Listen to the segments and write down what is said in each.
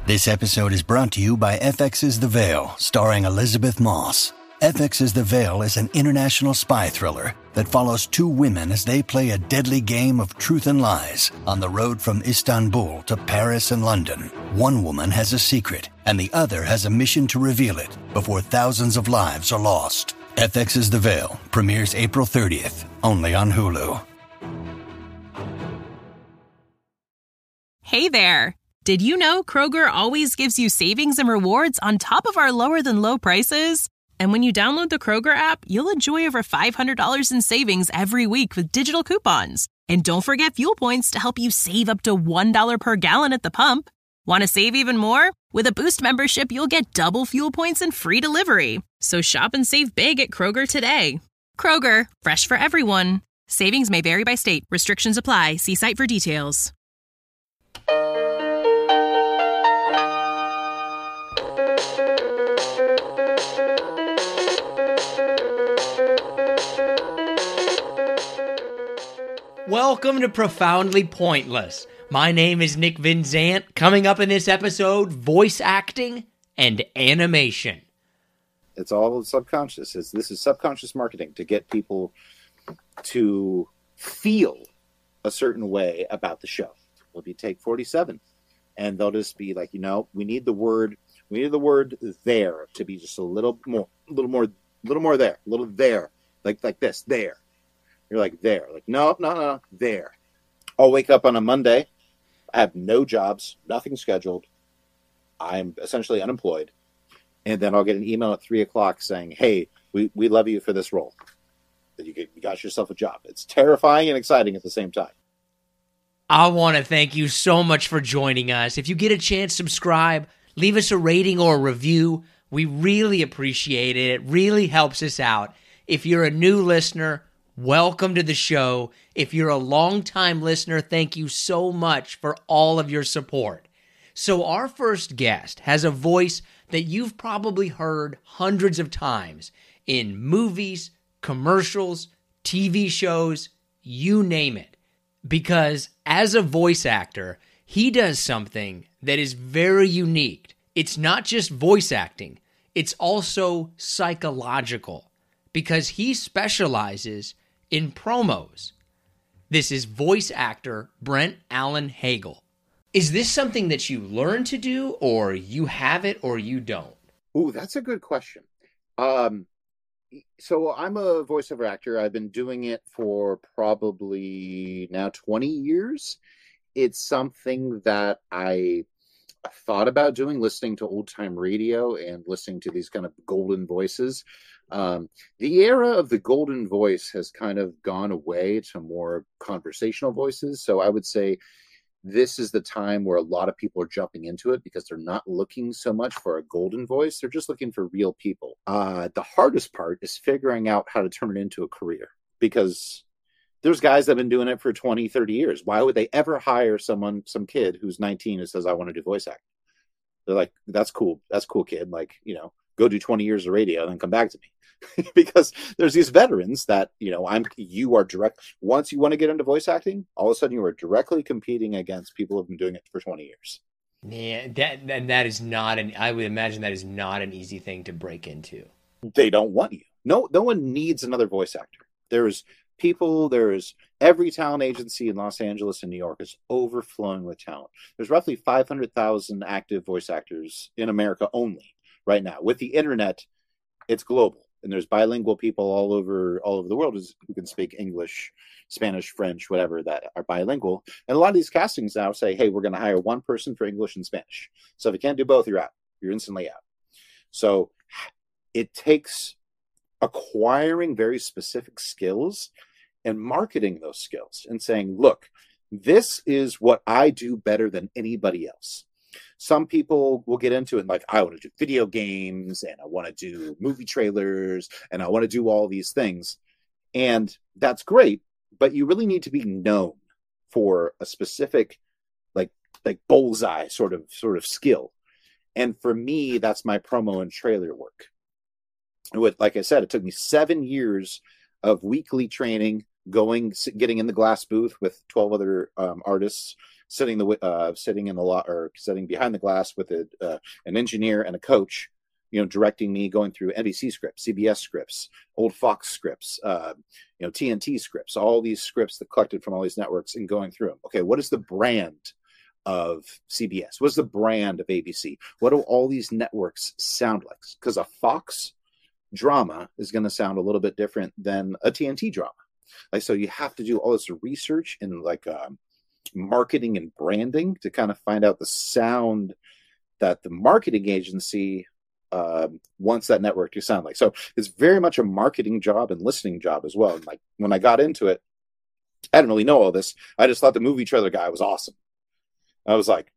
This episode is brought to you by FX's The Veil, starring Elizabeth Moss. FX's The Veil is an international spy thriller that follows two women as they play a deadly game of truth and lies on the road from Istanbul to Paris and London. One woman has a secret, and the other has a mission to reveal it before thousands of lives are lost. FX's The Veil premieres April 30th, only on Hulu. Hey there! Did you know Kroger always gives you savings and rewards on top of our lower-than-low prices? And when you download the Kroger app, you'll enjoy over $500 in savings every week with digital coupons. And don't forget fuel points to help you save up to $1 per gallon at the pump. Want to save even more? With a Boost membership, you'll get double fuel points and free delivery. So shop and save big at Kroger today. Kroger, fresh for everyone. Savings may vary by state. Restrictions apply. See site for details. Welcome to Profoundly Pointless. My name is Nick Vinzant. Coming up in this episode, voice acting and animation. It's all subconscious. This is subconscious marketing to get people to feel a certain way about the show. Will be take 47, and they'll just be like, we need the word there to be just a little more there, like this there. You're like, there. Like, no, there. I'll wake up on a Monday. I have no jobs, nothing scheduled. I'm essentially unemployed. And then I'll get an email at 3 o'clock saying, hey, we love you for this role. You got yourself a job. It's terrifying and exciting at the same time. I want to thank you so much for joining us. If you get a chance, subscribe, leave us a rating or a review. We really appreciate it. It really helps us out. If you're a new listener, welcome to the show. If you're a longtime listener, thank you so much for all of your support. So our first guest has a voice that you've probably heard hundreds of times in movies, commercials, TV shows, you name it. Because as a voice actor, he does something that is very unique. It's not just voice acting, it's also psychological, because he specializes in promos. This is voice actor Brent Allen Hagel. Is this something that you learn to do, or you have it, or you don't? Ooh, that's a good question. So I'm a voiceover actor. I've been doing it for probably now 20 years. It's something that I thought about doing, listening to old-time radio and listening to these kind of golden voices. The era of the golden voice has kind of gone away to more conversational voices. So I would say this is the time where a lot of people are jumping into it because they're not looking so much for a golden voice. They're just looking for real people. The hardest part is figuring out how to turn it into a career, because there's guys that have been doing it for 20, 30 years. Why would they ever hire some kid who's 19 who says, I want to do voice acting? They're like, that's cool. That's cool, kid. Like, go do 20 years of radio and then come back to me. Because there's these veterans that, you are direct. Once you want to get into voice acting, all of a sudden you are directly competing against people who have been doing it for 20 years. Yeah, that is not I would imagine that is not an easy thing to break into. They don't want you. No one needs another voice actor. There's every talent agency in Los Angeles and New York is overflowing with talent. There's roughly 500,000 active voice actors in America only right now. With the internet, it's global. And there's bilingual people all over the world who can speak English, Spanish, French, whatever, that are bilingual. And a lot of these castings now say, hey, we're going to hire one person for English and Spanish. So if you can't do both, you're out. You're instantly out. So it takes acquiring very specific skills and marketing those skills and saying, look, this is what I do better than anybody else. Some people will get into it like, I want to do video games and I want to do movie trailers and I want to do all these things. And that's great, but you really need to be known for a specific like bullseye sort of skill. And for me, that's my promo and trailer work. Like I said, it took me 7 years of weekly training, getting in the glass booth with 12 other artists, sitting in the lot or sitting behind the glass with an engineer and a coach, directing me, going through NBC scripts, CBS scripts, old Fox scripts, TNT scripts, all these scripts that collected from all these networks, and going through them. Okay, what is the brand of CBS? What's the brand of ABC? What do all these networks sound like? Because a Fox drama is going to sound a little bit different than a TNT drama. So you have to do all this research in marketing and branding to kind of find out the sound that the marketing agency wants that network to sound like. So it's very much a marketing job and listening job as well. And when I got into it, I didn't really know all this. I just thought the movie trailer guy was awesome. I was like,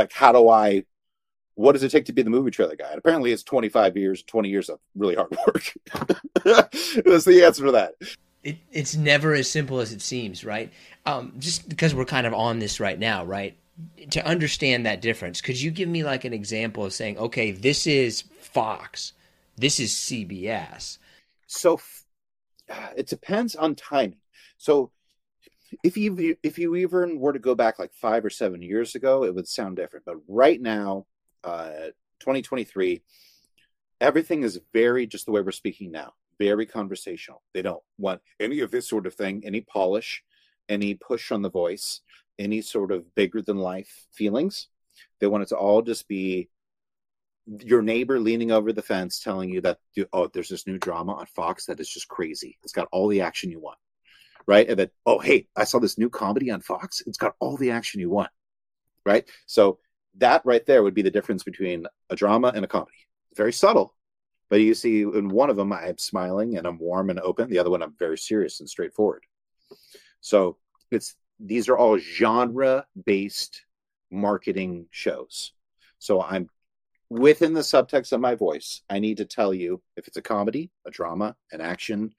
what does it take to be the movie trailer guy? And apparently it's 20 years of really hard work. That's the answer to that. It's never as simple as it seems, right? Just because we're kind of on this right now, right? To understand that difference, could you give me an example of saying, okay, this is Fox, this is CBS? So it depends on timing. So if you even were to go back 5 or 7 years ago, it would sound different. But right now, 2023, everything is very just the way we're speaking now, very conversational. They don't want any of this sort of thing, any polish, any push on the voice, any sort of bigger than life feelings. They want it to all just be your neighbor leaning over the fence telling you that, there's this new drama on Fox that is just crazy. It's got all the action you want. Right? And then, hey, I saw this new comedy on Fox. It's got all the action you want. Right? So that right there would be the difference between a drama and a comedy. Very subtle. But you see, in one of them, I'm smiling and I'm warm and open. The other one, I'm very serious and straightforward. So these are all genre-based marketing shows. So I'm within the subtext of my voice. I need to tell you if it's a comedy, a drama, an action,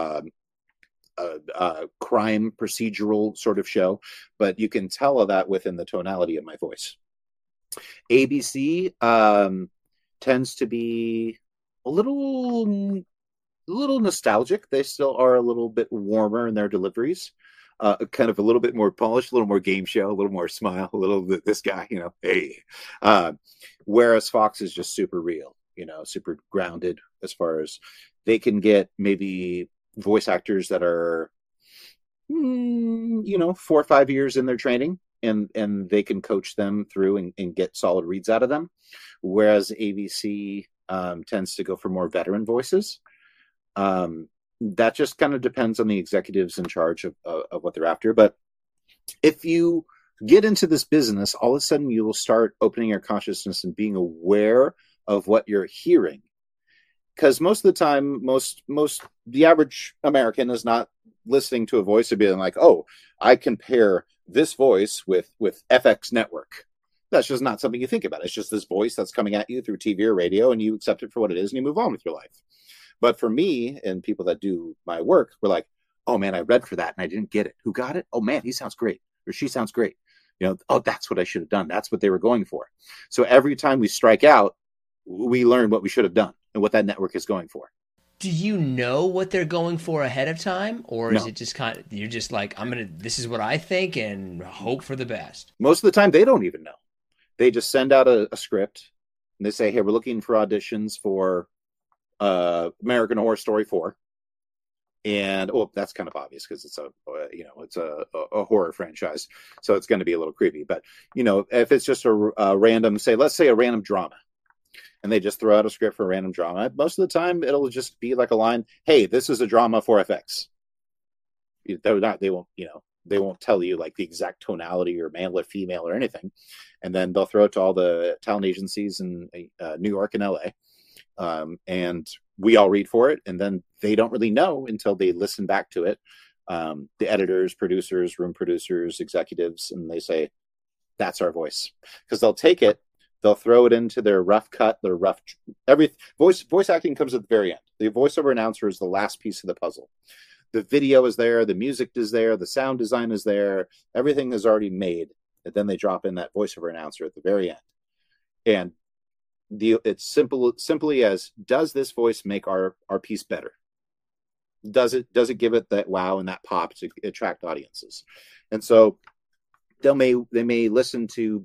crime procedural sort of show, but you can tell that within the tonality of my voice. ABC tends to be a little nostalgic. They still are a little bit warmer in their deliveries, kind of a little bit more polished, a little more game show, a little more smile, a little bit this guy, hey. Whereas Fox is just super real, super grounded as far as they can get maybe voice actors that are 4 or 5 years in their training, and they can coach them through and get solid reads out of them, whereas ABC tends to go for more veteran voices. That just kind of depends on the executives in charge of what they're after. But if you get into this business, all of a sudden you will start opening your consciousness and being aware of what you're hearing. Because most of the time, the average American is not listening to a voice and being like, I compare this voice with FX Network. That's just not something you think about. It's just this voice that's coming at you through TV or radio, and you accept it for what it is, and you move on with your life. But for me and people that do my work, we're like, oh man, I read for that and I didn't get it. Who got it? Oh man, he sounds great, or she sounds great. That's what I should have done. That's what they were going for. So every time we strike out, we learn what we should have done and what that network is going for. Do you know what they're going for ahead of time? Or is No. it just kind of, you're just like, this is what I think and hope for the best? Most of the time, they don't even know. They just send out a script and they say, hey, we're looking for auditions for American Horror Story 4. And that's kind of obvious because it's a horror franchise, so it's going to be a little creepy. But if it's just a random, let's say a random drama, and they just throw out a script for a random drama, most of the time it'll just be like a line, "Hey, this is a drama for FX." They won't tell you like the exact tonality or male or female or anything, and then they'll throw it to all the talent agencies in New York and LA, and we all read for it, and then they don't really know until they listen back to it. The editors, producers, room producers, executives, and they say, that's our voice. Because they'll take it, they'll throw it into their rough cut, voice acting comes at the very end. The voiceover announcer is the last piece of the puzzle. The video is there, the music is there, the sound design is there, everything is already made, and then they drop in that voiceover announcer at the very end. And it's simply as, does this voice make our piece better? Does it give it that wow and that pop to attract audiences? And so they may listen to.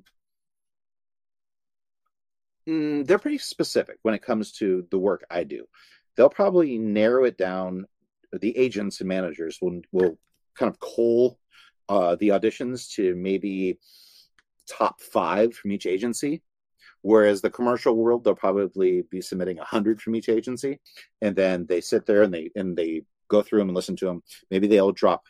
They're pretty specific when it comes to the work I do. They'll probably narrow it down. The agents and managers will kind of cull the auditions to maybe top 5 from each agency, whereas the commercial world, they'll probably be submitting 100 from each agency, and then they sit there and they go through them and listen to them. Maybe they'll drop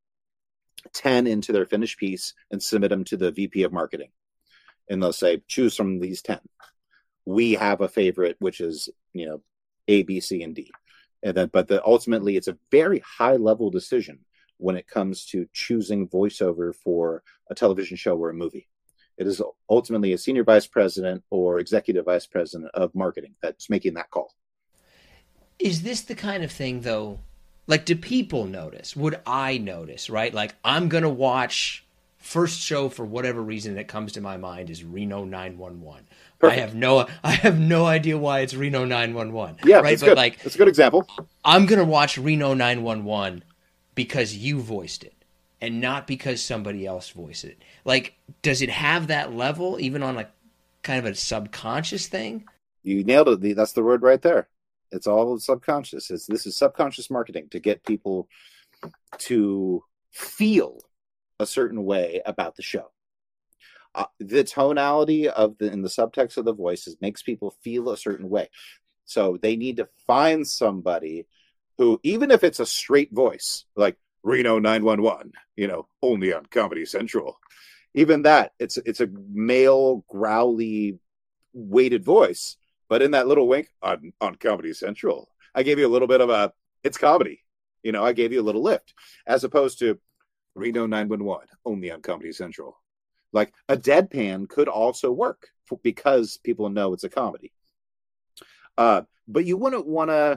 10 into their finished piece and submit them to the VP of marketing, and they'll say, choose from these 10. We have a favorite, which is, A, B, C, and D. And then, but ultimately, it's a very high level decision when it comes to choosing voiceover for a television show or a movie. It is ultimately a senior vice president or executive vice president of marketing that's making that call. Is this the kind of thing, though? Like, do people notice? Would I notice, right? Like, I'm going to watch first show for whatever reason that comes to my mind is Reno 911. Perfect. I have no idea why it's Reno 911. Yeah, right. But good. Like, that's a good example. I'm gonna watch Reno 911 because you voiced it, and not because somebody else voiced it. Like, does it have that level, even on a kind of a subconscious thing? You nailed it. That's the word right there. It's all subconscious. This is subconscious marketing to get people to feel a certain way about the show. The tonality in the subtext of the voices makes people feel a certain way. So they need to find somebody who, even if it's a straight voice, like Reno 911, only on Comedy Central, even that, it's a male, growly, weighted voice, but in that little wink on Comedy Central, I gave you a little bit of it's comedy. I gave you a little lift, as opposed to Reno 911, only on Comedy Central. Like, a deadpan could also work because people know it's a comedy. But you wouldn't want to,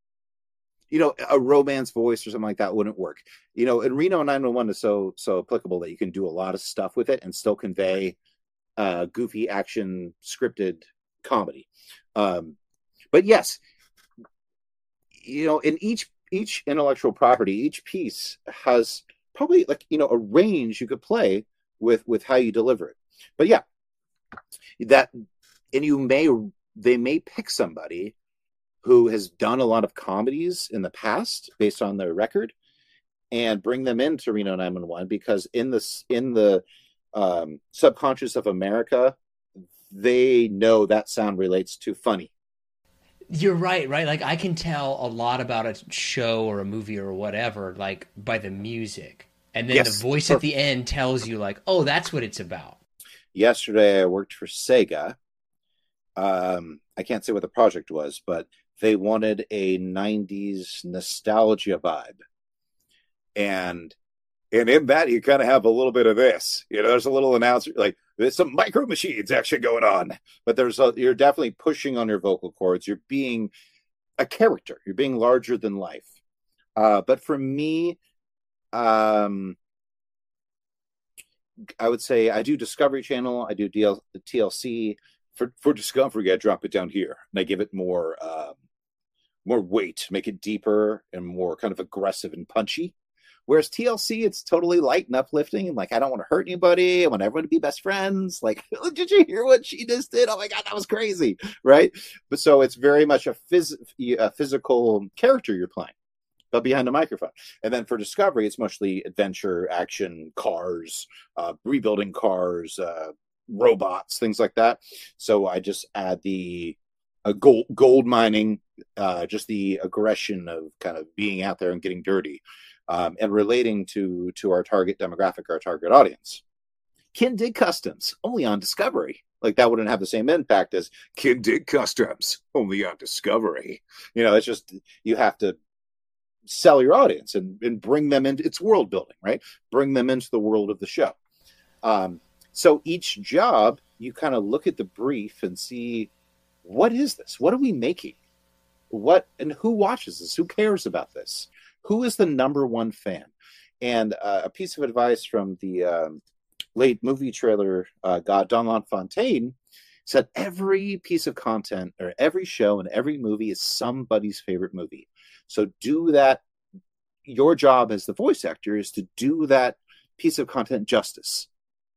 a romance voice or something like that wouldn't work. And Reno 911 is so applicable that you can do a lot of stuff with it and still convey goofy action scripted comedy. But yes, in each intellectual property, each piece has probably a range you could play with how you deliver it. But yeah, they may pick somebody who has done a lot of comedies in the past based on their record and bring them into Reno 911 because in the subconscious of America, they know that sound relates to funny. You're right? Like, I can tell a lot about a show or a movie or whatever, like, by the music. And then the voice at the end tells you, like, oh, that's what it's about. Yesterday, I worked for Sega. I can't say what the project was, but they wanted a 90s nostalgia vibe. And in that, you kind of have a little bit of this. There's a little announcer, like, there's some micro machines action going on. But you're definitely pushing on your vocal cords. You're being a character. You're being larger than life. But for me, I would say I do Discovery Channel. I do TLC. For Discovery, I drop it down here and I give it more weight, make it deeper and more kind of aggressive and punchy. Whereas TLC, it's totally light and uplifting. And like, I don't want to hurt anybody. I want everyone to be best friends. Like, did you hear what she just did? Oh my God, that was crazy. Right. But so it's very much a physical character you're playing, but behind a microphone. And then for Discovery, it's mostly adventure, action, cars, rebuilding cars, robots, things like that. So I just add the gold mining, just the aggression of kind of being out there and getting dirty, and relating to our target demographic, our target audience. Ken Dig Customs, only on Discovery. Like, that wouldn't have the same impact as Ken Dig Customs, only on Discovery. It's just, you have to sell your audience and bring them into its world building, right? Bring them into the world of the show. So each job, you kind of look at the brief and see, what is this? What are we making? And who watches this? Who cares about this? Who is the number one fan? And a piece of advice from the late movie trailer god Don LaFontaine said every piece of content or every show and every movie is somebody's favorite movie. So do that. Your job as the voice actor is to do that piece of content justice.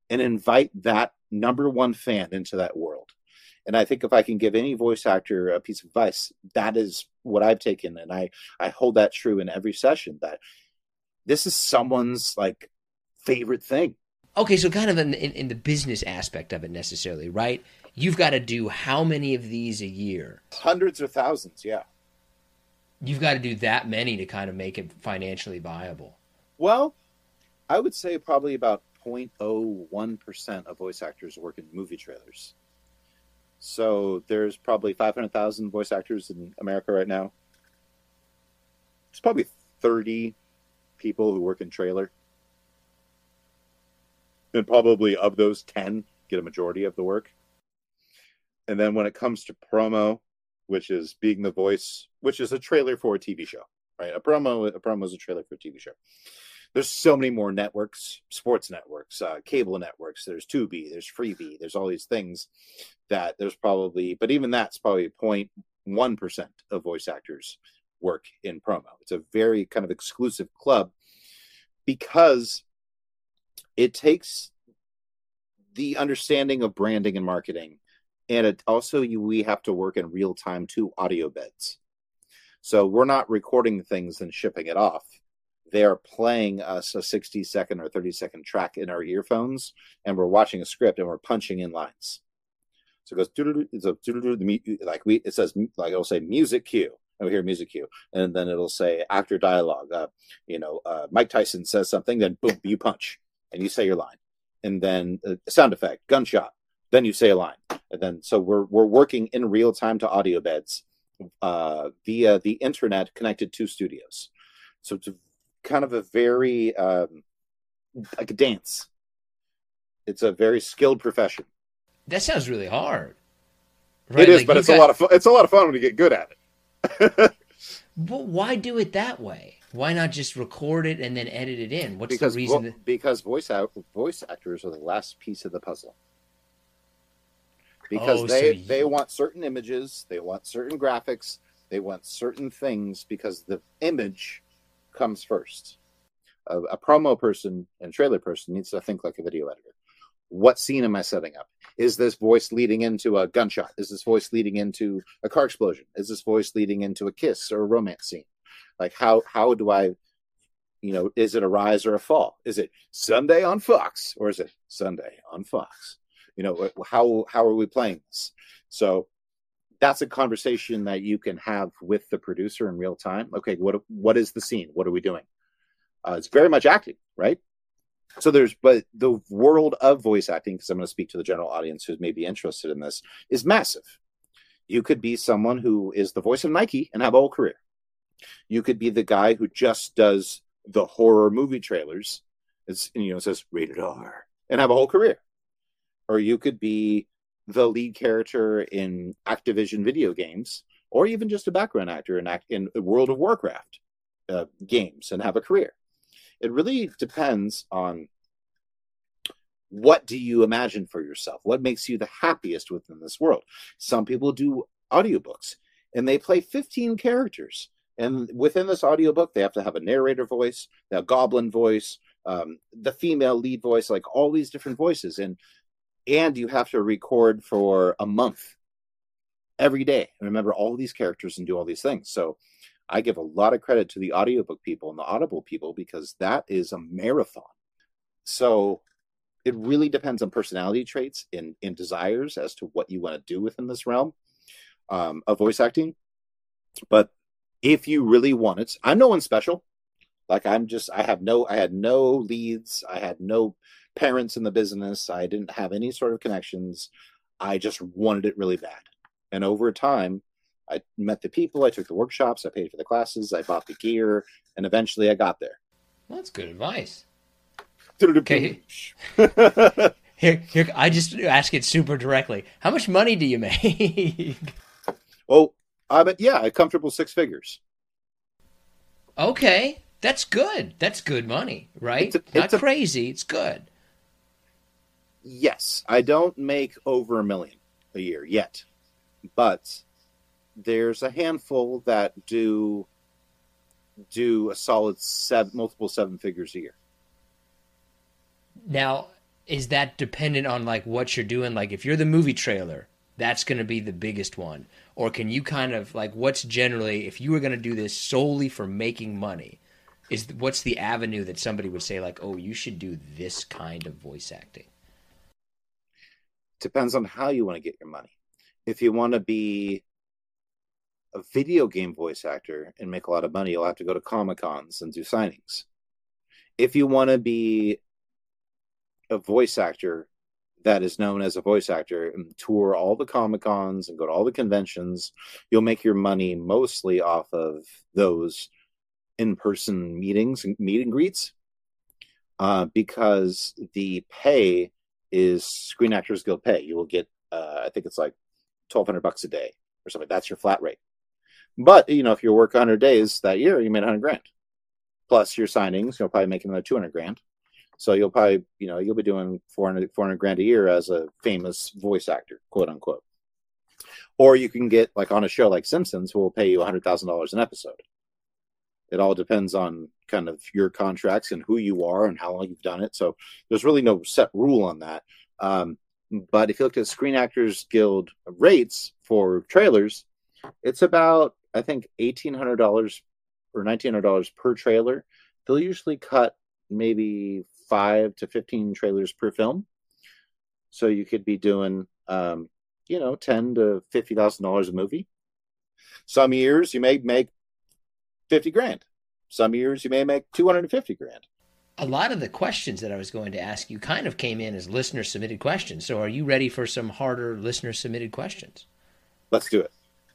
and invite that number one fan into that world. And I think if I can give any voice actor a piece of advice, that is what I've taken. And I hold that true in every session, that this is someone's like favorite thing. Okay, so kind of in the business aspect of it necessarily, right? You've got to do how many of these a year? Hundreds or thousands, yeah. You've got to do that many to kind of make it financially viable. Well, I would say probably about 0.01% of voice actors work in movie trailers. So there's probably 500,000 voice actors in America right now. It's probably 30 people who work in trailer. And probably of those 10 get a majority of the work. And then when it comes to promo, which is being the voice, which is a trailer for a TV show, right? A promo is a trailer for a TV show. There's so many more networks, sports networks, cable networks. There's Tubi, there's Freevee, there's all these things that there's probably, but even that's probably 0.1% of voice actors work in promo. It's a very kind of exclusive club because it takes the understanding of branding and marketing, and it also we have to work in real time to audio beds. So we're not recording things and shipping it off. They are playing us a 60-second or 30-second track in our earphones, and we're watching a script and we're punching in lines. So it goes it says, like, it'll say music cue, and we hear music cue, and then it'll say actor dialogue. Mike Tyson says something, then boom, you punch and you say your line, and then sound effect, gunshot, then you say a line, and then so we're working in real time to audio beds via the internet connected to studios. So it's kind of a very like a dance. It's a very skilled profession. That sounds really hard. Right? It is, like, but it's a lot of fun. It's a lot of fun when you get good at it. But why do it that way? Why not just record it and then edit it in? What's the reason? Because voice actors are the last piece of the puzzle. Because they want certain images, they want certain graphics, they want certain things, because the image comes first. A promo person and trailer person needs to think like a video editor. What scene am I setting up? Is this voice leading into a gunshot? Is this voice leading into a car explosion? Is this voice leading into a kiss or a romance scene? Like, how do I, is it a rise or a fall? Is it Sunday on Fox or is it Sunday on Fox? How are we playing this? So that's a conversation that you can have with the producer in real time. Okay, what is the scene? What are we doing? It's very much acting, right? So but the world of voice acting, because I'm going to speak to the general audience who's maybe interested in this, is massive. You could be someone who is the voice of Nike and have a whole career. You could be the guy who just does the horror movie trailers. It says rated R and have a whole career. Or you could be the lead character in Activision video games, or even just a background actor in World of Warcraft games and have a career. It really depends on what do you imagine for yourself? What makes you the happiest within this world? Some people do audiobooks and they play 15 characters. And within this audiobook, they have to have a narrator voice, a goblin voice, the female lead voice, like all these different voices. And you have to record for a month every day and remember all these characters and do all these things. So I give a lot of credit to the audiobook people and the Audible people, because that is a marathon. So it really depends on personality traits and desires as to what you want to do within this realm of voice acting. But if you really want it, I'm no one special. Like I had no leads. I had no parents in the business. I didn't have any sort of connections. I just wanted it really bad. And over time, I met the people, I took the workshops, I paid for the classes, I bought the gear, and eventually I got there. Well, that's good advice. Okay. Here, I just ask it super directly. How much money do you make? Oh, a comfortable 6 figures. Okay, that's good. That's good money, right? Not crazy, it's good. Yes, I don't make over $1 million a year yet, but there's a handful that do a solid multiple 7 figures a year. Now, Is that dependent on like what you're doing? Like if you're the movie trailer, that's going to be the biggest one. Or can you kind of like, what's generally, if you were going to do this solely for making money, what's the avenue that somebody would say like, oh, you should do this kind of voice acting? Depends on how you want to get your money. If you want to be a video game voice actor and make a lot of money, you'll have to go to Comic-Cons and do signings. If you want to be a voice actor that is known as a voice actor and tour all the Comic-Cons and go to all the conventions, you'll make your money mostly off of those in-person meetings and meet and greets, because the pay is Screen Actors Guild pay. You will get, I think it's like $1,200 a day or something. That's your flat rate. But, if you work 100 days that year, you made $100,000. Plus your signings, you'll probably make another $200,000. So you'll probably, you'll be doing $400,000 a year as a famous voice actor, quote unquote. Or you can get like on a show like Simpsons, who will pay you $100,000 an episode. It all depends on kind of your contracts and who you are and how long you've done it. So there's really no set rule on that. But if you look at Screen Actors Guild rates for trailers, it's about, I think, $1,800 or $1,900 per trailer. They'll usually cut maybe 5 to 15 trailers per film. So you could be doing, $10,000 to $50,000 a movie. Some years you may make $50,000. Some years you may make $250,000. A lot of the questions that I was going to ask you kind of came in as listener submitted questions. So are you ready for some harder listener submitted questions? Let's do it.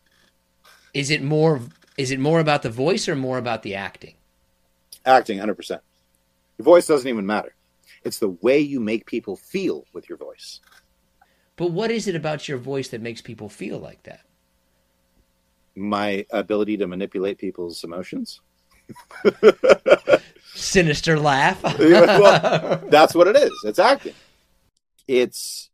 Is it more about the voice or more about the acting? Acting, 100%. Your voice doesn't even matter. It's the way you make people feel with your voice. But what is it about your voice that makes people feel like that? My ability to manipulate people's emotions. Sinister laugh. Well, that's what it is. It's acting. It's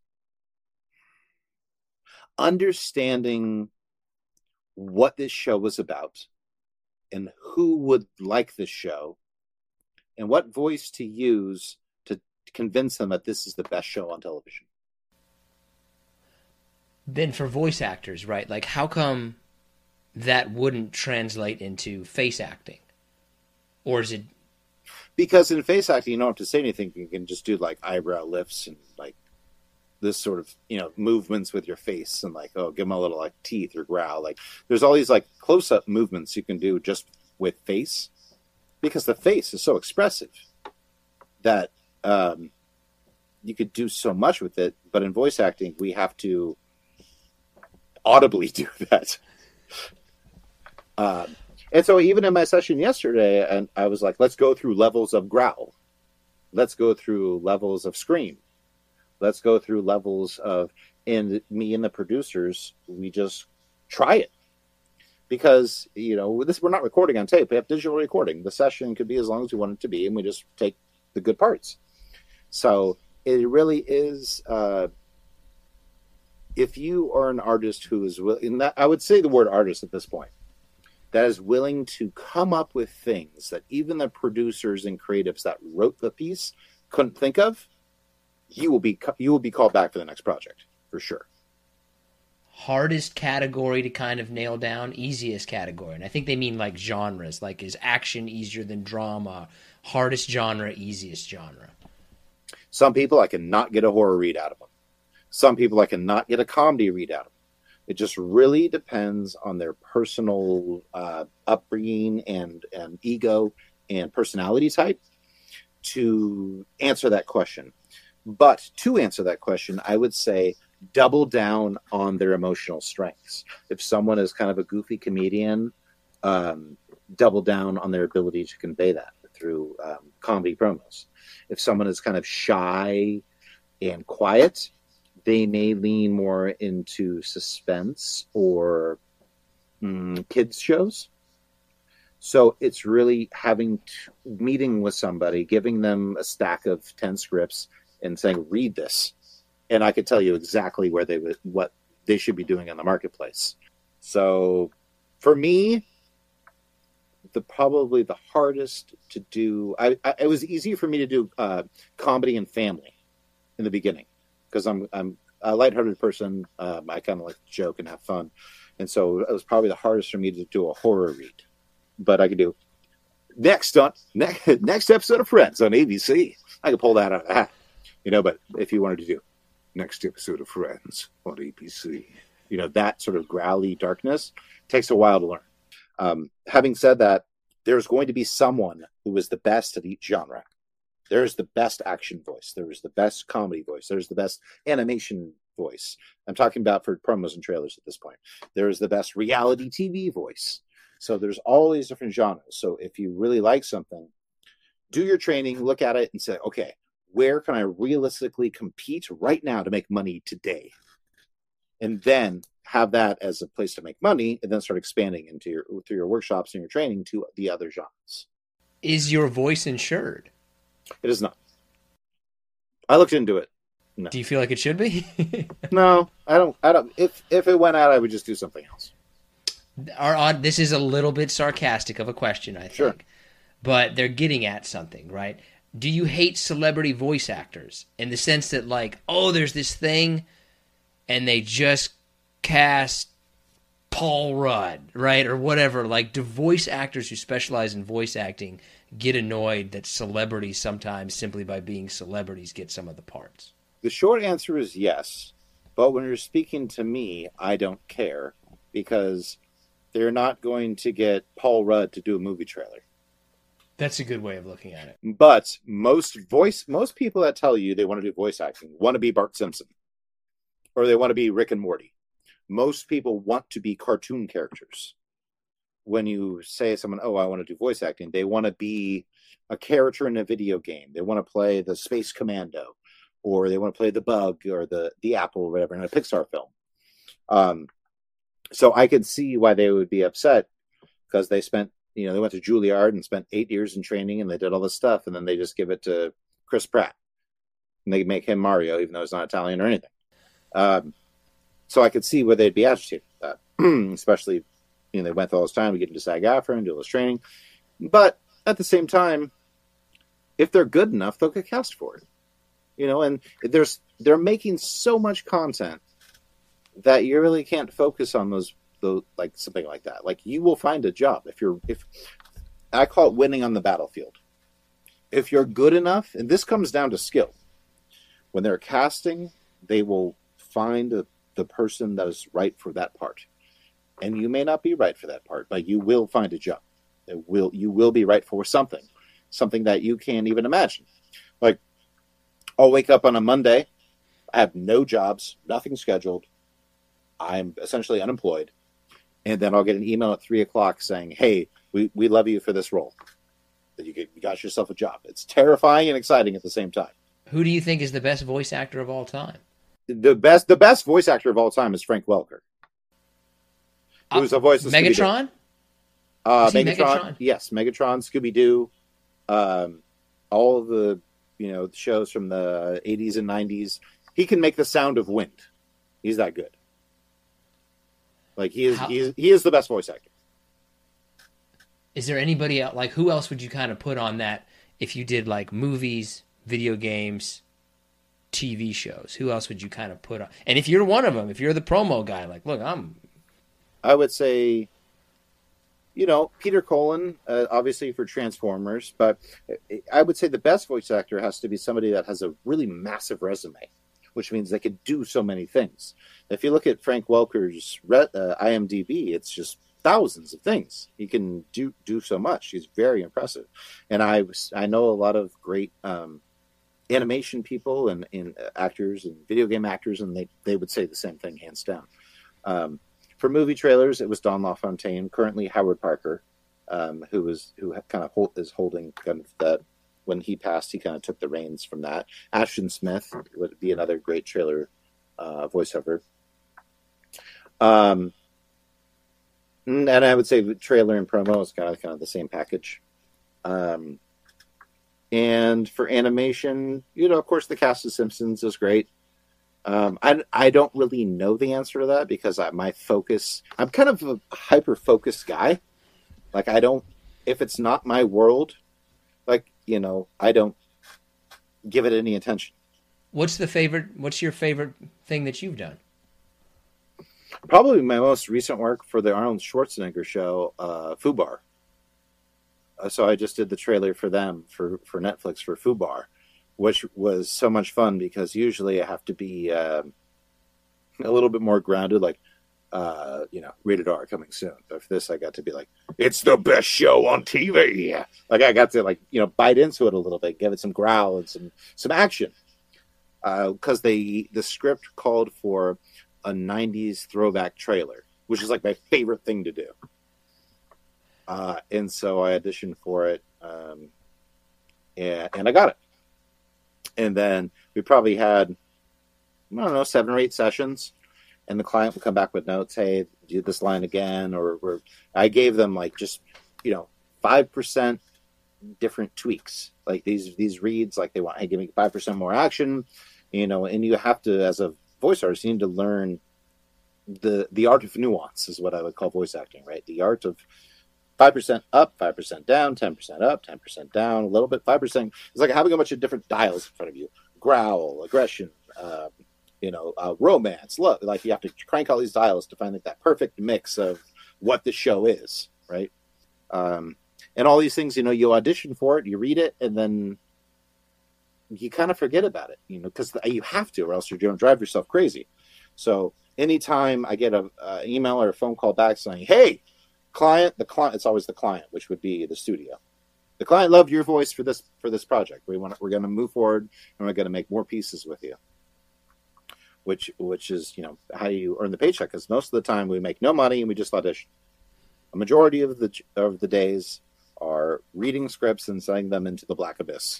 understanding what this show was about and who would like this show and what voice to use to convince them that this is the best show on television. Then for voice actors, right? Like how come that wouldn't translate into face acting? Or is it? Because in face acting, you don't have to say anything. You can just do like eyebrow lifts and like this sort of, movements with your face and like, give them a little like teeth or growl. Like there's all these like close-up movements you can do just with face, because the face is so expressive that you could do so much with it. But in voice acting, we have to audibly do that. And so even in my session yesterday, and I was like, let's go through levels of growl. Let's go through levels of scream. Let's go through levels of, and me and the producers, we just try it. Because, we're not recording on tape. We have digital recording. The session could be as long as we want it to be, and we just take the good parts. So it really is, if you are an artist who is willing, I would say the word artist at this point, that is willing to come up with things that even the producers and creatives that wrote the piece couldn't think of, you will be called back for the next project for sure. Hardest category to kind of nail down, easiest category. And I think they mean like genres, like is action easier than drama? Hardest genre, easiest genre. Some people I cannot get a horror read out of them. Some people I cannot get a comedy read out of them. It just really depends on their personal upbringing and ego and personality type to answer that question. But to answer that question, I would say double down on their emotional strengths. If someone is kind of a goofy comedian, double down on their ability to convey that through comedy promos. If someone is kind of shy and quiet, they may lean more into suspense or kids shows. So it's really meeting with somebody, giving them a stack of 10 scripts and saying, read this. And I could tell you exactly what they should be doing in the marketplace. So for me, probably the hardest to do, it was easier for me to do comedy and family in the beginning because I'm a lighthearted person. I kind of like to joke and have fun, and so it was probably the hardest for me to do a horror read. But I could do next episode of Friends on ABC. I could pull that out of the hat, But if you wanted to do next episode of Friends on ABC, that sort of growly darkness takes a while to learn. Having said that, there's going to be someone who is the best at each genre. There's the best action voice. There's the best comedy voice. There's the best animation voice. I'm talking about for promos and trailers at this point. There's the best reality TV voice. So there's all these different genres. So if you really like something, do your training, look at it and say, okay, where can I realistically compete right now to make money today? And then have that as a place to make money and then start expanding through your workshops and your training to the other genres. Is your voice insured? It is not. I looked into it. No. Do you feel like it should be? No, I don't. If it went out, I would just do something else. This is a little bit sarcastic of a question, I think. Sure. But they're getting at something, right? Do you hate celebrity voice actors in the sense that, like, oh, there's this thing and they just cast Paul Rudd, right? Or whatever. Like, do voice actors who specialize in voice acting get annoyed that celebrities sometimes, simply by being celebrities, get some of the parts? The short answer is yes. But when you're speaking to me, I don't care because they're not going to get Paul Rudd to do a movie trailer. That's a good way of looking at it. But most people that tell you they want to do voice acting want to be Bart Simpson. Or they want to be Rick and Morty. Most people want to be cartoon characters. When you say to someone, oh, I want to do voice acting, they want to be a character in a video game. They want to play the Space Commando. Or they want to play the Bug or the Apple or whatever in a Pixar film. So I could see why they would be upset because they spent, they went to Juilliard and spent 8 years in training and they did all this stuff. And then they just give it to Chris Pratt and they make him Mario, even though he's not Italian or anything. So I could see where they'd be agitated with that, especially, they went through all this time to get into SAG-AFTRA and do all this training. But at the same time, if they're good enough, they'll get cast for it. And they're making so much content that you really can't focus on those like something like that. Like you will find a job if I call it winning on the battlefield. If you're good enough, and this comes down to skill. When they're casting, they will find the person that is right for that part. And you may not be right for that part, but you will find a job. You will be right for something that you can't even imagine. Like, I'll wake up on a Monday, I have no jobs, nothing scheduled, I'm essentially unemployed, and then I'll get an email at 3:00 saying, hey, we love you for this role. That you got yourself a job. It's terrifying and exciting at the same time. Who do you think is the best voice actor of all time? The best voice actor of all time is Frank Welker. Who's the voice of Megatron? Megatron? Yes, Megatron, Scooby-Doo, all of the shows from the 80s and 90s. He can make the sound of wind. He's that good. Like he is the best voice actor. Is there anybody else? Like, who else would you kind of put on that if you did like movies, video games, TV shows? Who else would you kind of put on? And if you're one of them, if you're the promo guy, like, look, I would say, Peter Cullen, obviously for Transformers, but I would say the best voice actor has to be somebody that has a really massive resume, which means they could do so many things. If you look at Frank Welker's IMDb, it's just thousands of things. He can do so much. He's very impressive. And I know a lot of great animation people and actors and video game actors, and they would say the same thing, hands down. For movie trailers, it was Don LaFontaine. Currently, Howard Parker, who is holding kind of that. When he passed, he kind of took the reins from that. Ashton Smith would be another great trailer voiceover. And I would say trailer and promo is kind of the same package. And for animation, of course, the cast of Simpsons is great. I don't really know the answer to that because I'm kind of a hyper-focused guy. Like, if it's not my world, like, I don't give it any attention. What's your favorite thing that you've done? Probably my most recent work for the Arnold Schwarzenegger show, FUBAR. So I just did the trailer for them for Netflix for FUBAR, which was so much fun because usually I have to be a little bit more grounded, like, rated R coming soon. But for this, I got to be like, it's the best show on TV. Like I got to bite into it a little bit, give it some growl and some action. Because the script called for a 90s throwback trailer, which is like my favorite thing to do. And so I auditioned for it, and I got it. And then we probably had, 7 or 8 sessions, and the client would come back with notes, hey, do this line again, or I gave them 5% different tweaks, like these reads, like they want, hey, give me 5% more action, and you have to, as a voice artist, you need to learn the art of nuance is what I would call voice acting, right? The art of 5% up, 5% down, 10% up, 10% down, a little bit, 5%. It's like having a bunch of different dials in front of you: growl, aggression, romance, love. Like you have to crank all these dials to find that perfect mix of what the show is, right? And all these things, you audition for it, you read it, and then you kind of forget about it, because you have to, or else you're going to drive yourself crazy. So anytime I get an email or a phone call back saying, hey, client, it's always the client, which would be the studio. The client loved your voice for this project. We're going to move forward, and we're going to make more pieces with you. Which is, how you earn the paycheck, because most of the time we make no money and we just audition. A majority of the days are reading scripts and sending them into the black abyss.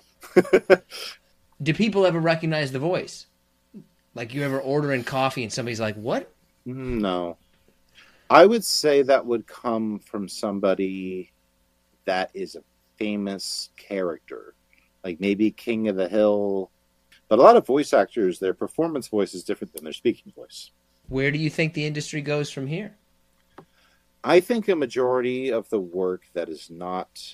Do people ever recognize the voice? Like you ever ordering coffee and somebody's like, what? No. I would say that would come from somebody that is a famous character, like maybe King of the Hill. But a lot of voice actors, their performance voice is different than their speaking voice. Where do you think the industry goes from here? I think a majority of the work that is not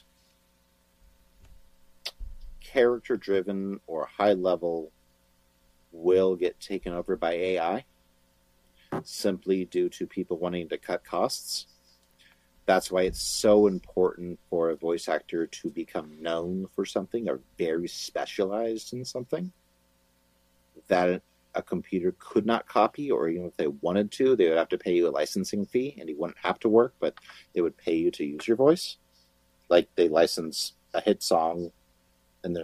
character-driven or high-level will get taken over by AI, simply due to people wanting to cut costs. That's why it's so important for a voice actor to become known for something or very specialized in something that a computer could not copy, or even if they wanted to, they would have to pay you a licensing fee, and you wouldn't have to work, but they would pay you to use your voice. Like they license a hit song, and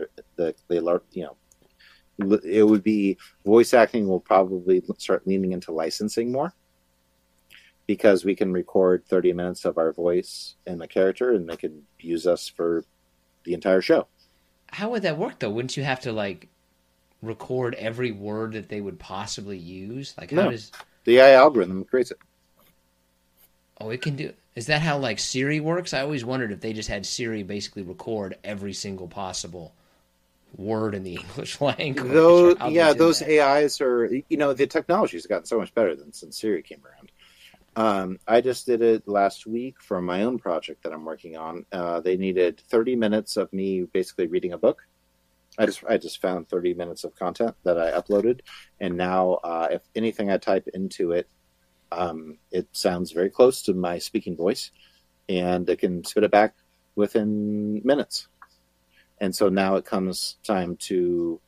it would be, voice acting will probably start leaning into licensing more, because we can record 30 minutes of our voice and the character, and they can use us for the entire show. How would that work, though? Wouldn't you have to record every word that they would possibly use? How does the AI algorithm creates it? Oh, it can do. Is that how Siri works? I always wondered if they just had Siri basically record every single possible word in the English language. Those AIs are, the technology has gotten so much better since Siri came around. I just did it last week for my own project that I'm working on. They needed 30 minutes of me basically reading a book. I just found 30 minutes of content that I uploaded, and now if anything I type into it, it sounds very close to my speaking voice, and it can spit it back within minutes. And so now it comes time to,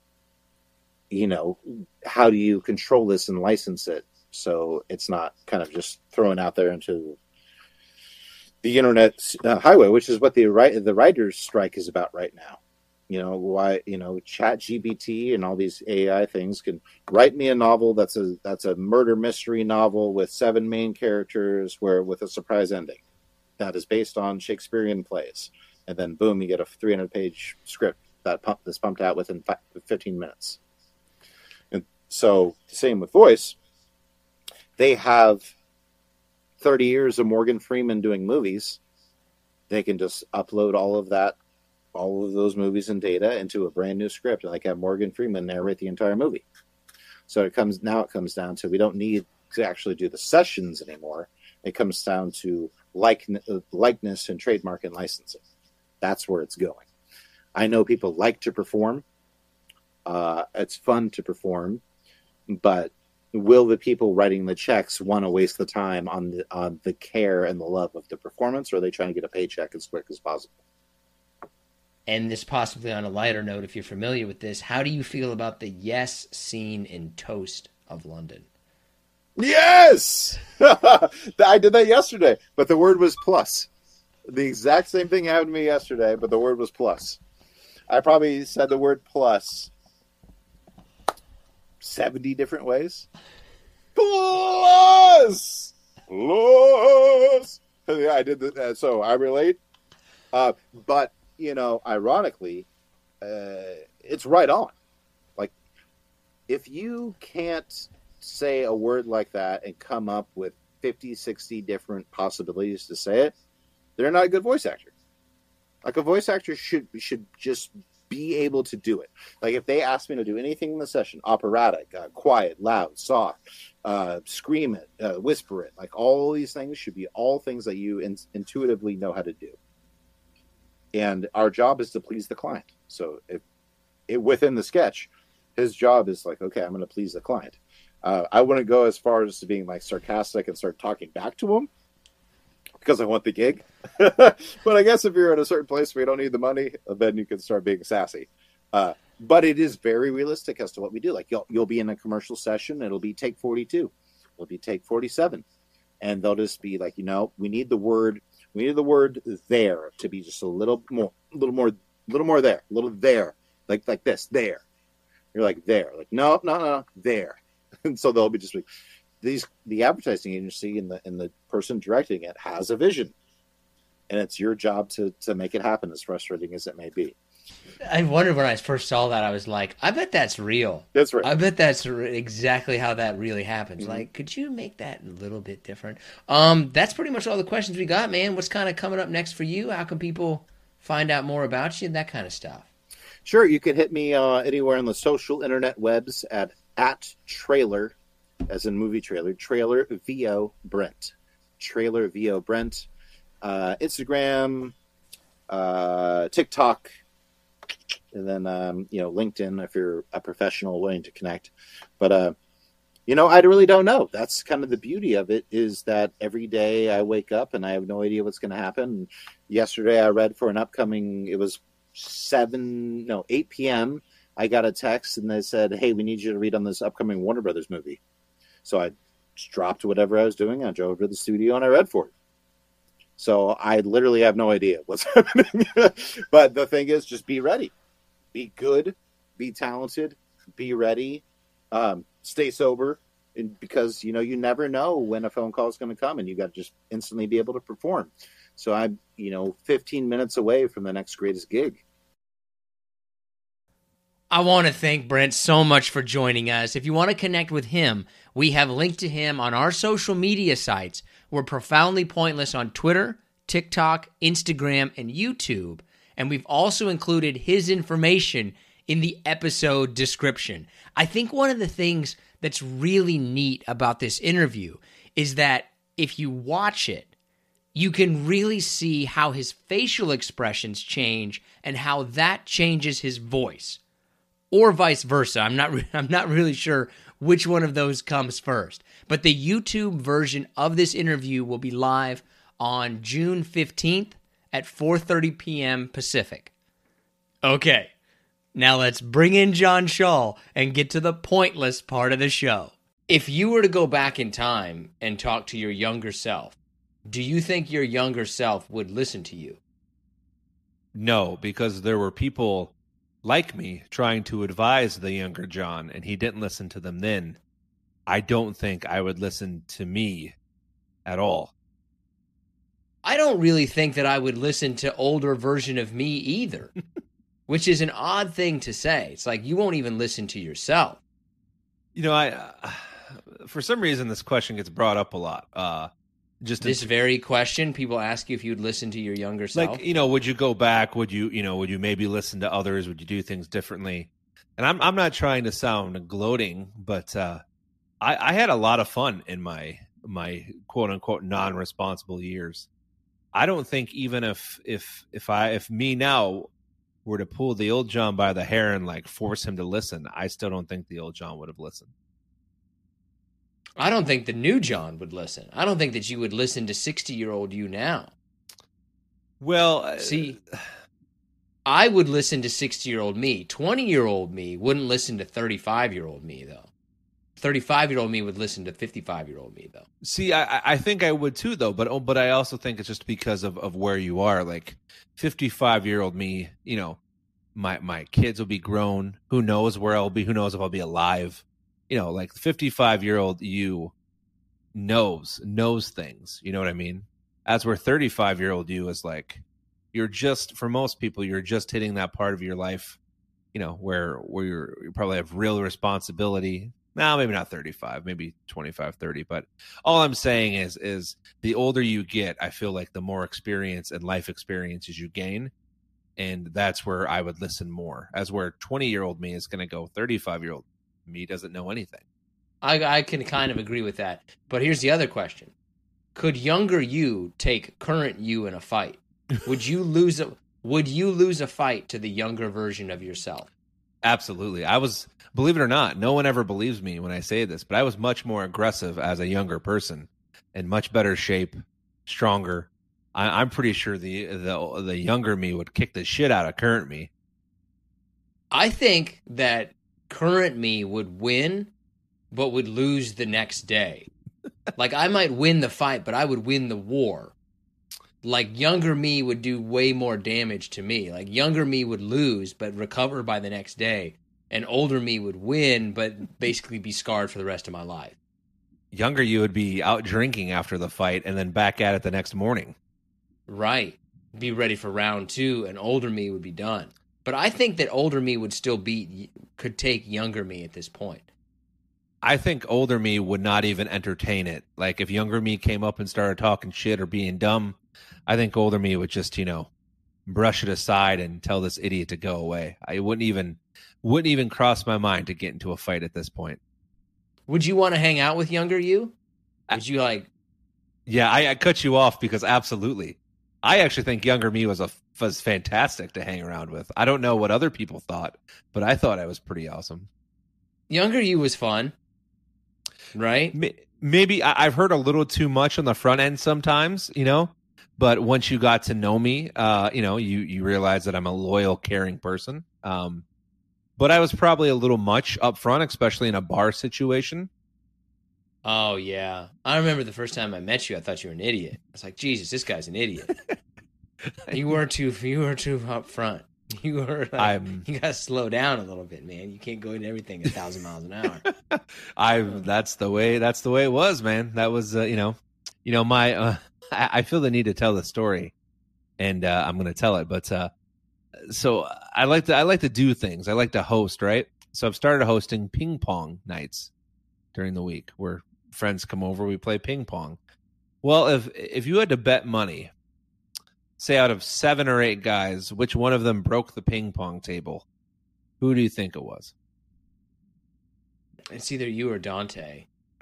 how do you control this and license it so it's not kind of just thrown out there into the internet highway, which is what the writer's strike is about right now. Why ChatGPT and all these AI things can write me a novel that's a murder mystery novel with 7 main characters with a surprise ending that is based on Shakespearean plays, and then boom, you get a 300-page script that's pumped out within 15 minutes. And so same with voice. They have 30 years of Morgan Freeman doing movies. They can just upload all of those movies and data into a brand new script, and have Morgan Freeman narrate the entire movie. So it comes down to, we don't need to actually do the sessions anymore. It comes down to likeness and trademark and licensing. That's where it's going. I know people like to perform. It's fun to perform, but will the people writing the checks want to waste the time on the care and the love of the performance, or are they trying to get a paycheck as quick as possible? And this possibly on a lighter note, if you're familiar with this, how do you feel about the yes scene in Toast of London? Yes! I did that yesterday, but the word was plus. The exact same thing happened to me yesterday, but the word was plus. I probably said the word plus 70 different ways. Plus! Plus! Yeah, I did that, so I relate. But, ironically, it's right on. Like, if you can't say a word like that and come up with 50, 60 different possibilities to say it, they're not a good voice actor. Like, a voice actor should just be able to do it. Like, if they ask me to do anything in the session, operatic, quiet, loud, soft, scream it, whisper it, like, all these things should be all things that you intuitively know how to do. And our job is to please the client. So if within the sketch, his job is like, okay, I'm going to please the client. I wouldn't go as far as to being like sarcastic and start talking back to him because I want the gig. But I guess if you're at a certain place where you don't need the money, then you can start being sassy. But it is very realistic as to what we do. Like, you'll be in a commercial session, it'll be take 42, it'll be take 47, and they'll just be like, we need the word there to be just a little more there, a little there, like this, there. You're like, there, like no, there. And so they'll be just like, the advertising agency and the person directing it has a vision, and it's your job to make it happen, as frustrating as it may be. I wondered when I first saw that, I was like, I bet that's real. That's right. I bet that's exactly how that really happens. Mm-hmm. Like, could you make that a little bit different? That's pretty much all the questions we got, man. What's kind of coming up next for you? How can people find out more about you and that kind of stuff? Sure, you can hit me anywhere on the social internet webs at trailer, as in movie trailer VO Brent. Trailer VO Brent. Instagram, TikTok, and then LinkedIn if you're a professional willing to connect. But I really don't know. That's kind of the beauty of it, is that every day I wake up and I have no idea what's going to happen. Yesterday I read for an upcoming, it was 8 p.m. I got a text and they said, hey, we need you to read on this upcoming Warner Brothers movie. So I just dropped whatever I was doing. I drove to the studio and I read for it. So I literally have no idea what's happening. But the thing is, just be ready. Be good. Be talented. Be ready. Stay sober. Because, you never know when a phone call is going to come, and you got to just instantly be able to perform. So I'm, 15 minutes away from the next greatest gig. I want to thank Brent so much for joining us. If you want to connect with him, we have linked to him on our social media sites. We're Profoundly Pointless on Twitter, TikTok, Instagram, and YouTube. And we've also included his information in the episode description. I think one of the things that's really neat about this interview is that if you watch it, you can really see how his facial expressions change and how that changes his voice. Or vice versa. I'm not really sure which one of those comes first. But the YouTube version of this interview will be live on June 15th at 4:30 p.m. Pacific. Okay, now let's bring in John Shaw and get to the pointless part of the show. If you were to go back in time and talk to your younger self, do you think your younger self would listen to you? No, because there were people like me trying to advise the younger John, and he didn't listen to them then. I don't think I would listen to me at all. I don't really think that I would listen to older version of me either, which is an odd thing to say. It's like you won't even listen to yourself. I for some reason this question gets brought up a lot. This very question, people ask you if you'd listen to your younger self. Like, would you go back? Would you maybe listen to others? Would you do things differently? And I'm not trying to sound gloating, but I had a lot of fun in my quote unquote non-responsible years. I don't think even if me now were to pull the old John by the hair and like force him to listen, I still don't think the old John would have listened. I don't think the new John would listen. I don't think that you would listen to 60-year-old you now. Well, see, I would listen to 60-year-old me. 20-year-old me wouldn't listen to 35-year-old me, though. 35-year-old me would listen to 55-year-old me, though. See, I think I would too, though. But I also think it's just because of where you are. Like 55-year-old me, you know, my kids will be grown. Who knows where I'll be? Who knows if I'll be alive? You know, like 55-year-old you knows things. You know what I mean? As where 35-year-old you is like, you're just, for most people, you're just hitting that part of your life, you know, where you probably have real responsibility. No, maybe not 35, maybe 25, 30. But all I'm saying is the older you get, I feel like the more experience and life experiences you gain. And that's where I would listen more. As where 20-year-old me is going to go, 35-year-old me doesn't know anything. I can kind of agree with that. But here's the other question. Could younger you take current you in a fight? Would you lose a fight to the younger version of yourself? Absolutely. Believe it or not, no one ever believes me when I say this, but I was much more aggressive as a younger person, in much better shape, stronger. I'm pretty sure the younger me would kick the shit out of current me. I think that current me would win, but would lose the next day. Like, I might win the fight, but I would win the war. Like, younger me would do way more damage to me. Like, younger me would lose, but recover by the next day. And older me would win, but basically be scarred for the rest of my life. Younger you would be out drinking after the fight and then back at it the next morning. Right. Be ready for round 2, and older me would be done. But I think that older me would still could take younger me at this point. I think older me would not even entertain it. Like, if younger me came up and started talking shit or being dumb, I think older me would just, you know, brush it aside and tell this idiot to go away. I wouldn't even cross my mind to get into a fight at this point. Would you want to hang out with younger you? Would you like? Yeah, I cut you off because absolutely. I actually think younger me was fantastic to hang around with. I don't know what other people thought, but I thought I was pretty awesome. Younger you was fun, right? Maybe I've heard a little too much on the front end sometimes, you know. But once you got to know me, you know, you realize that I'm a loyal, caring person. But I was probably a little much up front, especially in a bar situation. Oh, yeah. I remember the first time I met you, I thought you were an idiot. I was like, Jesus, this guy's an idiot. You were too up front. You were like, you got to slow down a little bit, man. You can't go into everything 1,000 miles an hour. That's the way it was, man. That was, my, I feel the need to tell the story, and I'm going to tell it. But so I like to do things. I like to host, right? So I've started hosting ping pong nights during the week where friends come over, we play ping pong. Well, if you had to bet money, say out of 7 or 8 guys, which one of them broke the ping pong table, who do you think it was? It's either you or Dante.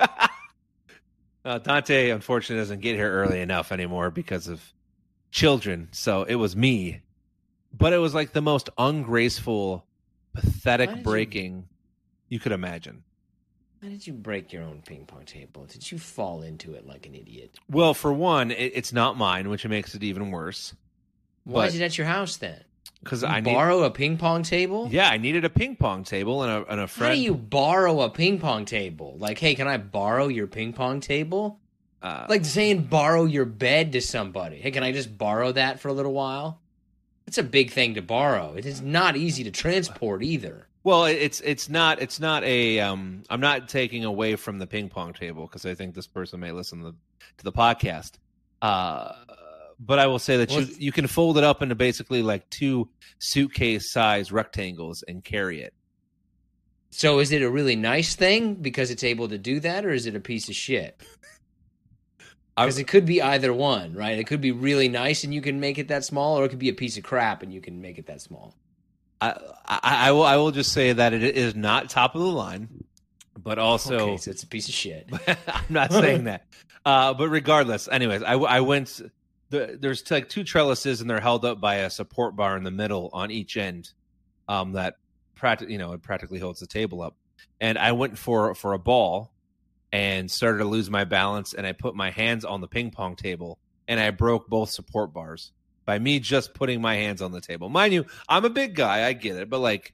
Dante, unfortunately, doesn't get here early enough anymore because of children. So it was me. But it was like the most ungraceful, pathetic breaking you could imagine. Why did you break your own ping pong table? Did you fall into it like an idiot? Well, for one, it's not mine, which makes it even worse. Why is it at your house then? Because I borrow a ping pong table? Yeah, I needed a ping pong table and a friend. How do you borrow a ping pong table? Like, hey, can I borrow your ping pong table? Like saying borrow your bed to somebody. Hey, can I just borrow that for a little while? It's a big thing to borrow. It is not easy to transport either. Well, it's not a I'm not taking away from the ping pong table because I think this person may listen to the podcast. But I will say that you can fold it up into basically like 2 suitcase size rectangles and carry it. So is it a really nice thing because it's able to do that, or is it a piece of shit? Because it could be either one, right? It could be really nice and you can make it that small, or it could be a piece of crap and you can make it that small. I will just say that it is not top of the line, but also okay, so it's a piece of shit. I'm not saying that. But regardless, anyways, I went there's like two trellises, and they're held up by a support bar in the middle on each end. That it practically holds the table up. And I went for a ball and started to lose my balance, and I put my hands on the ping pong table, and I broke both support bars by me just putting my hands on the table. Mind you, I'm a big guy, I get it, but like,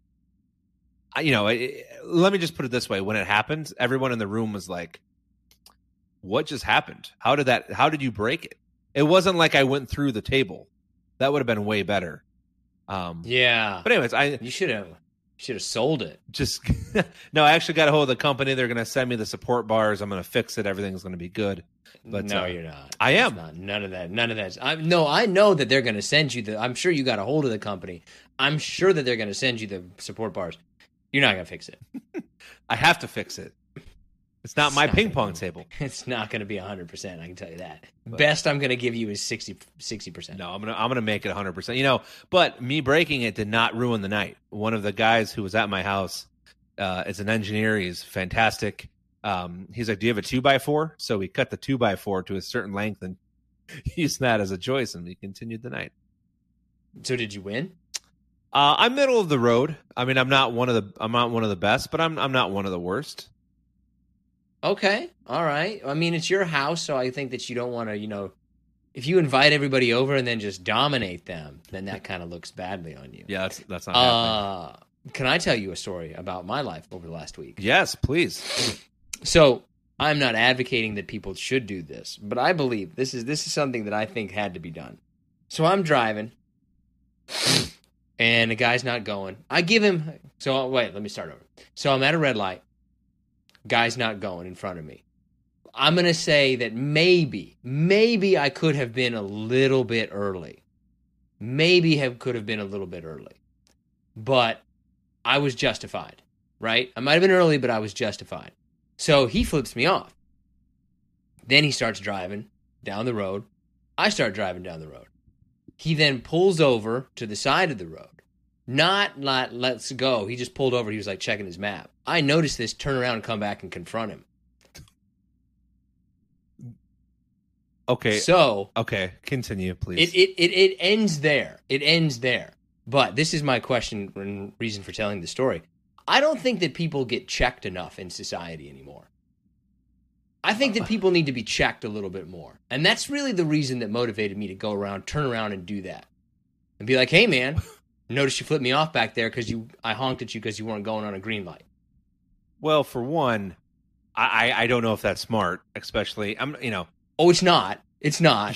let me just put it this way: when it happened, everyone in the room was like, "What just happened? How did you break it?" It wasn't like I went through the table. That would have been way better. Yeah. But anyways, you should have sold it. Just no, I actually got a hold of the company. They're going to send me the support bars. I'm going to fix it. Everything's going to be good. But no, you're not. I am. None of that. I know that they're going to send you I'm sure you got a hold of the company. I'm sure that they're going to send you the support bars. You're not going to fix it. I have to fix it. It's not my ping pong table. It's not going to be 100%. I can tell you that. Best I'm going to give you is 60%. No, I'm gonna make it 100%. But me breaking it did not ruin the night. One of the guys who was at my house is an engineer. He's fantastic. He's like, "Do you have a 2x4?" So we cut the 2x4 to a certain length and used that as a joist, and we continued the night. So did you win? I'm middle of the road. I mean, I'm not one of the best, but I'm not one of the worst. Okay. All right. I mean, it's your house, so I think that you don't want to, if you invite everybody over and then just dominate them, then that kind of looks badly on you. Yeah, that's not happening. Can I tell you a story about my life over the last week? Yes, please. So I'm not advocating that people should do this, but I believe this is something that I think had to be done. So I'm driving, and the guy's not going. I give him. So wait, let me start over. So I'm at a red light. Guy's not going in front of me. I'm going to say that maybe I could have been a little bit early. Could have been a little bit early. But I was justified, right? I might have been early, but I was justified. So he flips me off. Then he starts driving down the road. I start driving down the road. He then pulls over to the side of the road. Not let's go. He just pulled over. He was like checking his map. I noticed this, turn around and come back and confront him. Okay. So okay, continue, please. It ends there. It ends there. But this is my question and reason for telling the story. I don't think that people get checked enough in society anymore. I think that people need to be checked a little bit more. And that's really the reason that motivated me to go around, turn around and do that. And be like, "Hey man, notice you flipped me off back there because I honked at you because you weren't going on a green light." Well, for one, I don't know if that's smart, especially Oh, it's not. It's not.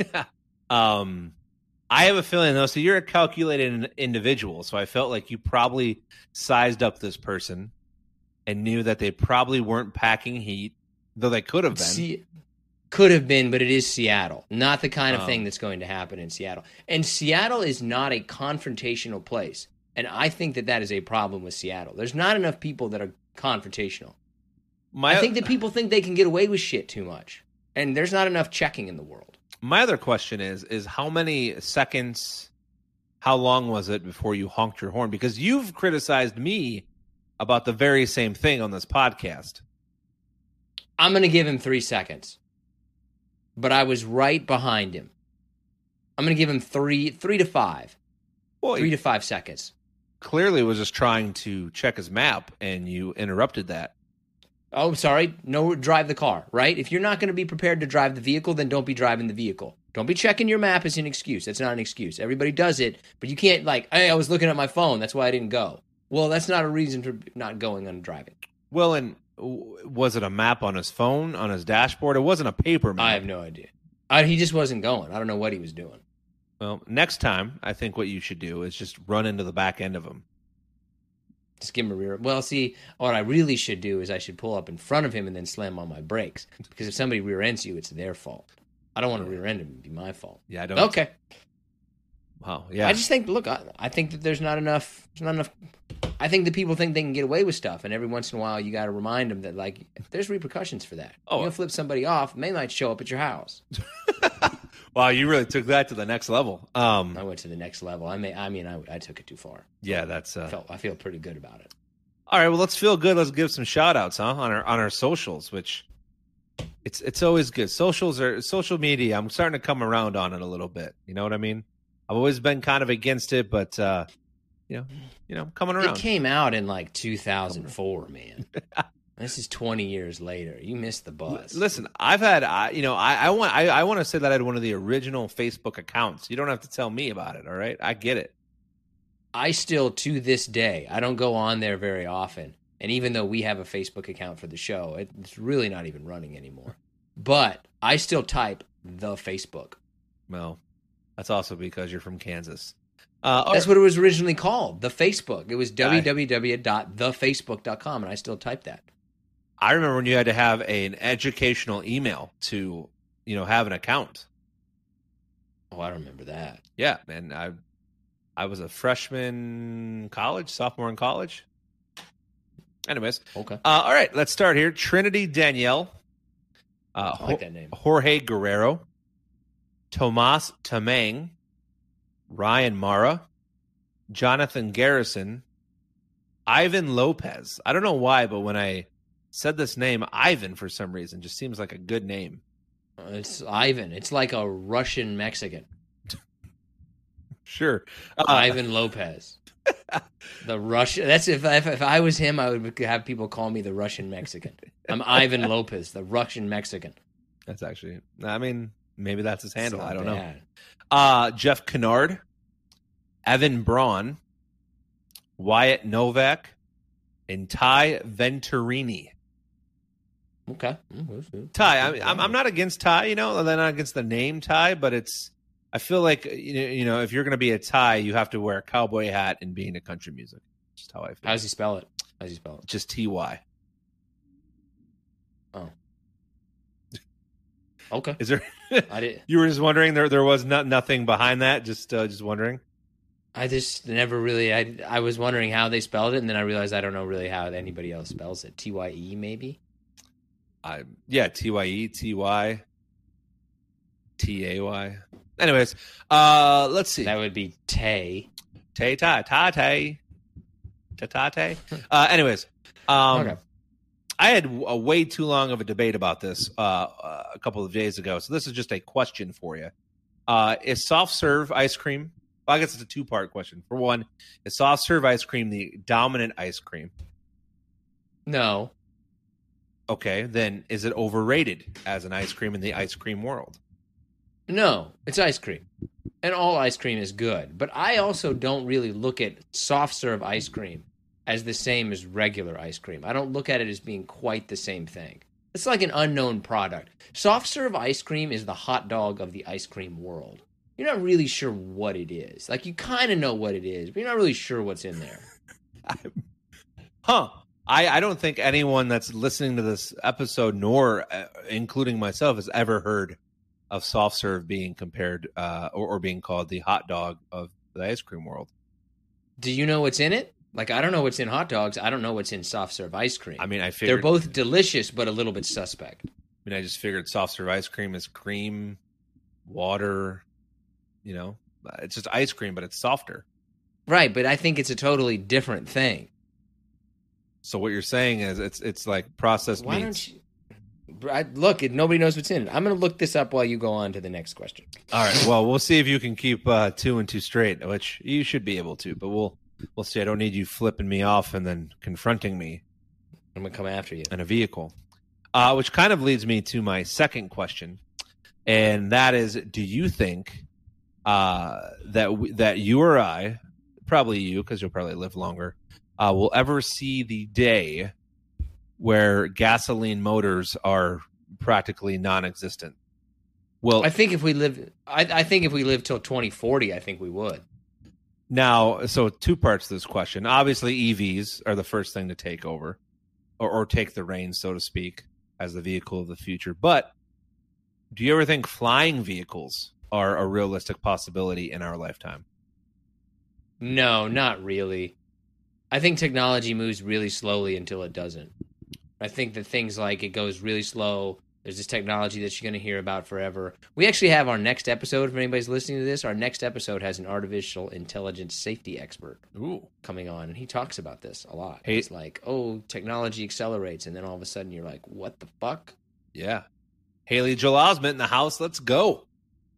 I have a feeling though. So you're a calculated individual. So I felt like you probably sized up this person and knew that they probably weren't packing heat, though they could have been. Could have been, but it is Seattle. Not the kind of thing that's going to happen in Seattle. And Seattle is not a confrontational place. And I think that is a problem with Seattle. There's not enough people that are confrontational. I think that people think they can get away with shit too much. And there's not enough checking in the world. My other question is how many seconds, how long was it before you honked your horn? Because you've criticized me about the very same thing on this podcast. I'm going to give him 3 seconds. But I was right behind him. I'm going to give him 3 to 5. Well, 3 to 5 seconds. Clearly was just trying to check his map, and you interrupted that. Oh, sorry. No, drive the car, right? If you're not going to be prepared to drive the vehicle, then don't be driving the vehicle. Don't be checking your map as an excuse. That's not an excuse. Everybody does it, but you can't hey, I was looking at my phone. That's why I didn't go. Well, that's not a reason for not going on driving. Well, and was it a map on his phone, on his dashboard? It wasn't a paper map. I have no idea. He just wasn't going. I don't know what he was doing. Well, next time, I think what you should do is just run into the back end of him. Just give him a rear. Well, see, what I really should do is I should pull up in front of him and then slam on my brakes. Because if somebody rear ends you, it's their fault. I don't want to rear end him. It'd be my fault. Yeah, I don't. Okay. Wow. Yeah. I just think, look, I think that there's not enough. I think that people think they can get away with stuff, and every once in a while, you got to remind them that there's repercussions for that. Oh, you'll flip somebody off, they might show up at your house. Wow, you really took that to the next level. I went to the next level. I took it too far. Yeah, that's. I feel pretty good about it. All right, well, let's feel good. Let's give some shout outs, huh, on our socials, which It's always good. Social media. I'm starting to come around on it a little bit. You know what I mean? I've always been kind of against it, but I'm coming around. It came out in like 2004, man. This is 20 years later. You missed the bus. Listen, I've had, I want to say that I had one of the original Facebook accounts. You don't have to tell me about it, all right? I get it. I still, to this day, I don't go on there very often. And even though we have a Facebook account for the show, it's really not even running anymore. But I still type the Facebook. Well, that's also because you're from Kansas. That's what it was originally called, the Facebook. It was www.thefacebook.com, and I still type that. I remember when you had to have an educational email to, have an account. Oh, I remember that. Yeah, and I was a freshman sophomore in college. Anyways. Okay. All right, let's start here. Trinity Danielle. I like that name. Jorge Guerrero. Tomas Tamang. Ryan Mara. Jonathan Garrison. Ivan Lopez. I don't know why, but when I said this name, Ivan, for some reason, just seems like a good name. It's Ivan. It's like a Russian Mexican. Sure. Ivan Lopez. The Russian. That's if I was him, I would have people call me the Russian Mexican. I'm Ivan Lopez, the Russian Mexican. That's actually, maybe that's his handle. I don't bad. know. Jeff Kennard, Evan Braun, Wyatt Novak, and Ty Venturini. Okay. Ty, I'm not against Ty, they're not against the name Ty, but I feel like, if you're going to be a Ty, you have to wear a cowboy hat and be into country music. Just how I feel. How does he spell it? Just Ty. Oh. Okay. Is there? I did. You were just wondering. There was nothing behind that. Just wondering. I just never really. I was wondering how they spelled it, and then I realized I don't know really how anybody else spells it. Tye maybe. Tye, Ty, Tay. Anyways, let's see. That would be Tay. Tay. Anyways, Okay. I had a way too long of a debate about this a couple of days ago, so this is just a question for you. Is soft serve ice cream? Well, I guess it's a two-part question. For one, is soft serve ice cream the dominant ice cream? No. Okay, then is it overrated as an ice cream in the ice cream world? No, it's ice cream. And all ice cream is good. But I also don't really look at soft serve ice cream as the same as regular ice cream. I don't look at it as being quite the same thing. It's like an unknown product. Soft serve ice cream is the hot dog of the ice cream world. You're not really sure what it is. Like, you kind of know what it is, but you're not really sure what's in there. I don't think anyone that's listening to this episode, nor including myself, has ever heard of soft serve being compared or being called the hot dog of the ice cream world. Do you know what's in it? Like, I don't know what's in hot dogs. I don't know what's in soft serve ice cream. I mean, I figured they're both delicious, but a little bit suspect. I just figured soft serve ice cream is cream, water, it's just ice cream, but it's softer. Right, but I think it's a totally different thing. So what you're saying is it's like processed meats. Why don't you look? Nobody knows what's in it. I'm going to look this up while you go on to the next question. All right. Well, we'll see if you can keep 2 and 2 straight, which you should be able to. But we'll see. I don't need you flipping me off and then confronting me. I'm going to come after you in a vehicle. Which kind of leads me to my second question, and that is: do you think that you or I, probably you, because you'll probably live longer, will ever see the day where gasoline motors are practically non-existent? Well, I think if we live, I think if we live till 2040, I think we would. Now, so two parts to this question. Obviously, EVs are the first thing to take over, or take the reins, so to speak, as the vehicle of the future. But do you ever think flying vehicles are a realistic possibility in our lifetime? No, not really. I think technology moves really slowly until it doesn't. I think that things like it goes really slow. There's this technology that you're going to hear about forever. We actually have our next episode, if anybody's listening to this, our next episode has an artificial intelligence safety expert coming on, and he talks about this a lot. It's like, technology accelerates, and then all of a sudden you're like, what the fuck? Yeah. Haley Joel Osment in the house. Let's go.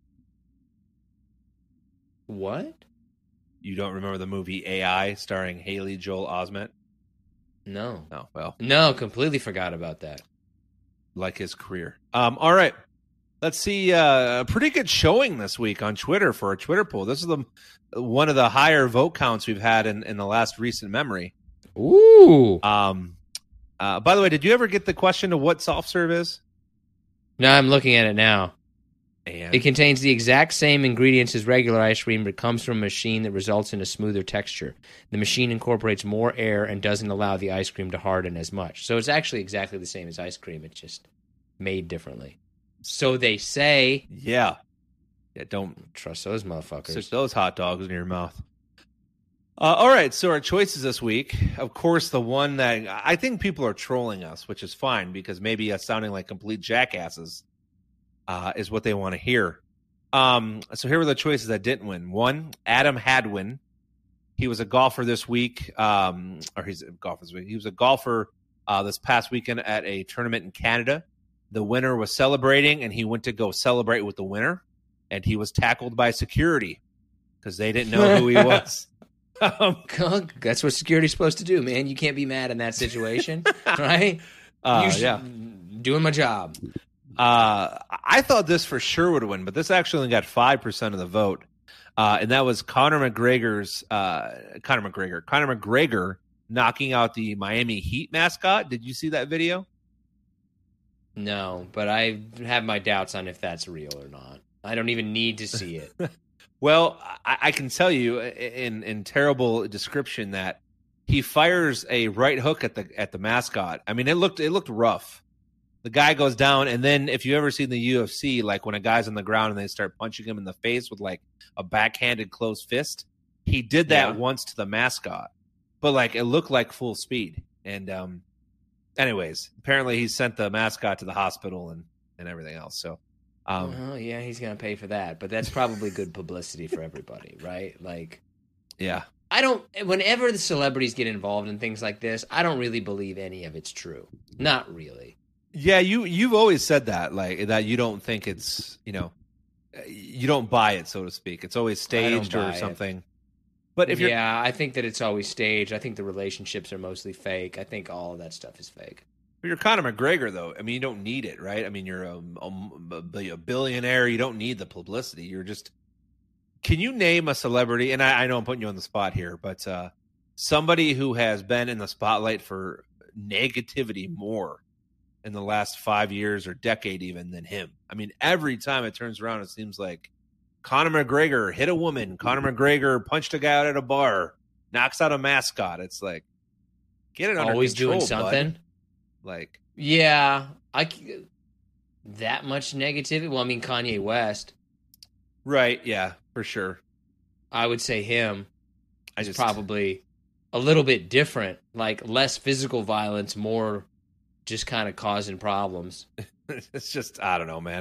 What? You don't remember the movie AI starring Haley Joel Osment? No. Oh, well. No, completely forgot about that. Like his career. All right. Let's see. A pretty good showing this week on Twitter for a Twitter poll. This is one of the higher vote counts we've had in the last recent memory. Ooh. By the way, did you ever get the question of what soft serve is? No, I'm looking at it now. And It contains the exact same ingredients as regular ice cream, but comes from a machine that results in a smoother texture. The machine incorporates more air and doesn't allow the ice cream to harden as much. So it's actually exactly the same as ice cream. It's just made differently. So they say. Yeah, don't Trust those motherfuckers. stick those hot dogs in your mouth. All right, so our choices this week, of course, the one that I think people are trolling us, which is fine because maybe us sounding like complete jackasses is what they want to hear. So here were the choices that didn't win. One, Adam Hadwin. He was a golfer this week, he's a golfer this week. He was a golfer this past weekend at a tournament in Canada. The winner was celebrating, and he went to go celebrate with the winner, and he was tackled by security because they didn't know who he was. That's what security's supposed to do, man. You can't be mad in that situation, right? Yeah. Doing my job. I thought this for sure would win, but this actually only got 5% of the vote. And that was Conor McGregor knocking out the Miami Heat mascot. Did you see that video? No, but I have my doubts on if that's real or not. I don't even need to see it. Well, I can tell you in terrible description that he fires a right hook at the mascot. I mean, it looked rough. The guy goes down, and then if you ever seen the UFC, like when a guy's on the ground and they start punching him in the face with like a backhanded closed fist, he did that once to the mascot, but like it looked like full speed. And anyways, apparently he sent the mascot to the hospital and everything else. So, well, yeah, he's gonna pay for that, but that's probably good publicity for everybody, right? Like, yeah. Whenever the celebrities get involved in things like this, I don't really believe any of it's true. Not really. Yeah, you've always said that, like that you don't think it's, you don't buy it, so to speak. It's always staged or something. But if I think that it's always staged. I think the relationships are mostly fake. I think all of that stuff is fake. You're Conor McGregor, though. I mean, you don't need it, right? I mean, you're a billionaire. You don't need the publicity. You're just. Can you name a celebrity? And I know I'm putting you on the spot here, but somebody who has been in the spotlight for negativity more in the last 5 years or decade even than him. I mean, every time it turns around, it seems like Conor McGregor hit a woman. Conor McGregor punched a guy out at a bar, knocks out a mascot. It's like, get it under always control, doing something. bud. Like, yeah, that much negativity. Well, I mean, Kanye West. Right. Yeah, for sure. I would say him. Is probably a little bit different, like less physical violence, more just kind of causing problems. It's just, I don't know, man.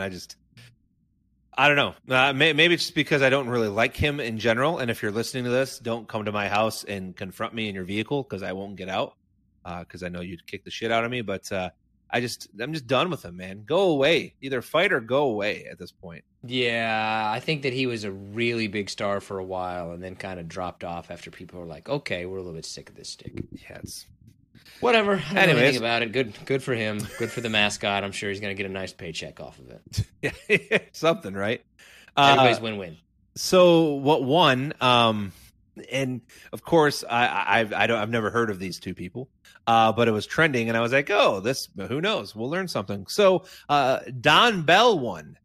I don't know. Maybe it's just because I don't really like him in general. And if you're listening to this, don't come to my house and confront me in your vehicle because I won't get out because I know you'd kick the shit out of me. But I'm just done with him, man. Go away. Either fight or go away at this point. Yeah, I think that he was a really big star for a while and then kind of dropped off after people were like, okay, we're a little bit sick of this stick. Yeah, it's... Whatever. I don't know anything about it. Good for him. Good for the mascot. I'm sure he's going to get a nice paycheck off of it. Yeah, something, right? Everybody's win-win. So what won? And of course, I've never heard of these two people, but it was trending, and I was like, oh, this, who knows? We'll learn something. So Don Bell won.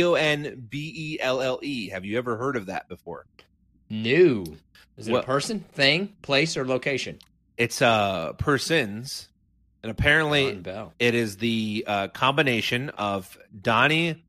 DONBELLE. Have you ever heard of that before? No. Is it a person, thing, place, or location? It's persons, and apparently it is the combination of Donnie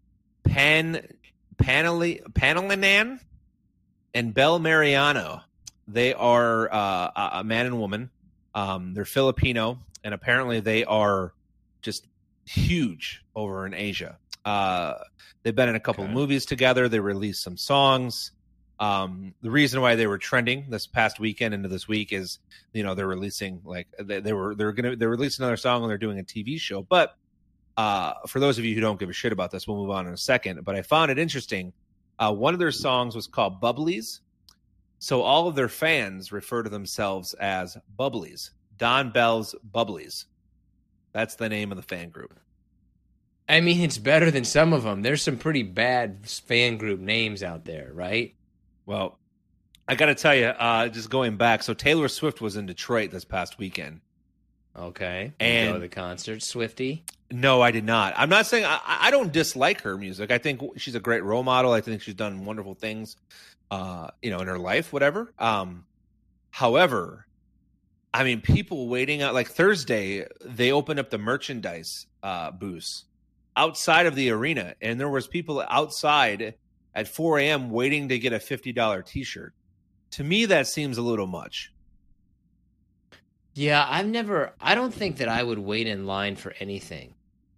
Panalinan and Bel Mariano. They are a man and woman. They're Filipino, and apparently they are just huge over in Asia. They've been in a couple of movies together. They released some songs. The reason why they were trending this past weekend into this week is, they're releasing they're releasing another song and they're doing a TV show. But For those of you who don't give a shit about this, we'll move on in a second. But I found it interesting. One of their songs was called Bubblies. So all of their fans refer to themselves as Bubblies. Don Bell's Bubblies. That's the name of the fan group. I mean, it's better than some of them. There's some pretty bad fan group names out there, right? Well, I got to tell you, just going back, so Taylor Swift was in Detroit this past weekend. Okay. And go to the concert, Swiftie? No, I did not. I'm not saying I don't dislike her music. I think she's a great role model. I think she's done wonderful things, in her life, whatever. However, I mean, people waiting out, like Thursday, they opened up the merchandise booths outside of the arena, and there was people outside at 4 a.m. waiting to get a $50 T-shirt. To me, that seems a little much. Yeah, I don't think that I would wait in line for anything.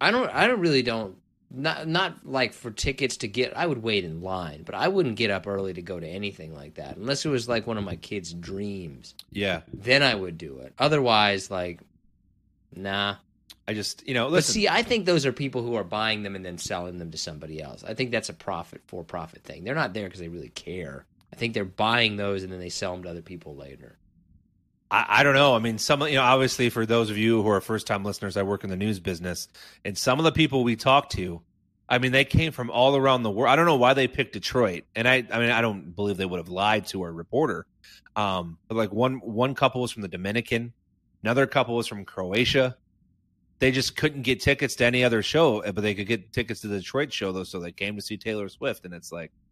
Not like for tickets to get, I would wait in line, but I wouldn't get up early to go to anything like that unless it was like one of my kids' dreams. Yeah. Then I would do it. Otherwise, like, nah. I just, listen. But see, I think those are people who are buying them and then selling them to somebody else. I think that's a for-profit thing. They're not there because they really care. I think they're buying those and then they sell them to other people later. I don't know. I mean, obviously for those of you who are first-time listeners, I work in the news business, and some of the people we talked to, I mean, they came from all around the world. I don't know why they picked Detroit, and I mean, I don't believe they would have lied to our reporter. But like one couple was from the Dominican, another couple was from Croatia. They just couldn't get tickets to any other show, but they could get tickets to the Detroit show, though, so they came to see Taylor Swift, and it's like,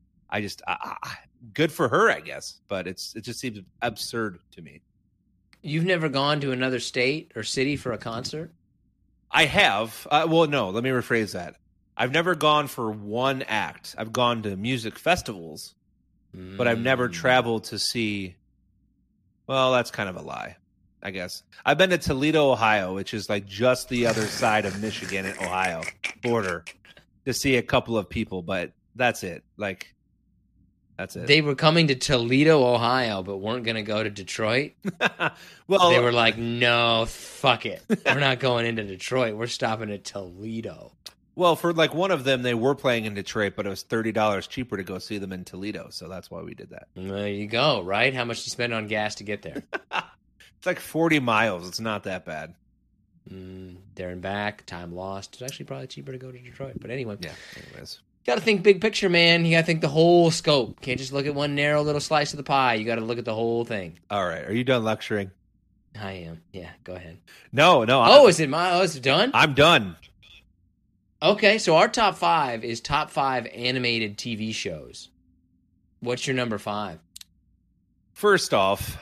good for her, I guess, but it just seems absurd to me. You've never gone to another state or city for a concert? I have. Well, no, let me rephrase that. I've never gone for one act. I've gone to music festivals, but I've never traveled to see. Well, that's kind of a lie, I guess. I've been to Toledo, Ohio, which is like just the other side of Michigan and Ohio border, to see a couple of people, but that's it. Like, that's it. They were coming to Toledo, Ohio, but weren't going to go to Detroit? Well, they were like, no, fuck it. We're not going into Detroit. We're stopping at Toledo. Well, for like one of them, they were playing in Detroit, but it was $30 cheaper to go see them in Toledo. So that's why we did that. There you go, right? How much do you spend on gas to get there? It's like 40 miles. It's not that bad. There and back, time lost. It's actually probably cheaper to go to Detroit. But anyway. Yeah, anyways. Got to think big picture, man. You got to think the whole scope. Can't just look at one narrow little slice of the pie. You got to look at the whole thing. All right. Are you done lecturing? I am. Yeah, go ahead. No. Is it done? I'm done. Okay, so our top 5 is top 5 animated TV shows. What's your number 5? First off,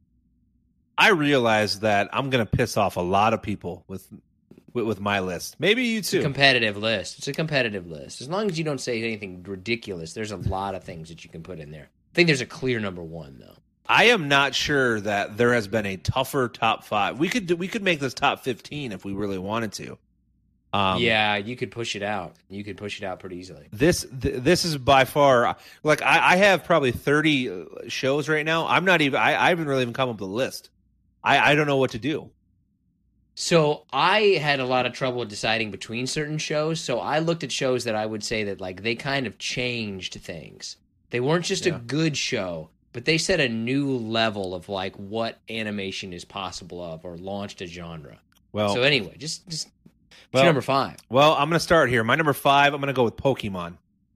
I realize that I'm going to piss off a lot of people with my list. Maybe you too. It's a competitive list. As long as you don't say anything ridiculous, there's a lot of things that you can put in there. I think there's a clear number 1, though. I am not sure that there has been a tougher top 5. We could make this top 15 if we really wanted to. Yeah, you could push it out. You could push it out pretty easily. This is by far, like, I have probably 30 shows right now. I haven't really even come up with a list. I don't know what to do. So I had a lot of trouble deciding between certain shows. So I looked at shows that I would say that, like, they kind of changed things. They weren't just a good show, but they set a new level of, like, what animation is possible of, or launched a genre. Well, so anyway, just what's your number 5? Well, I'm going to start here. My number 5, I'm going to go with Pokemon.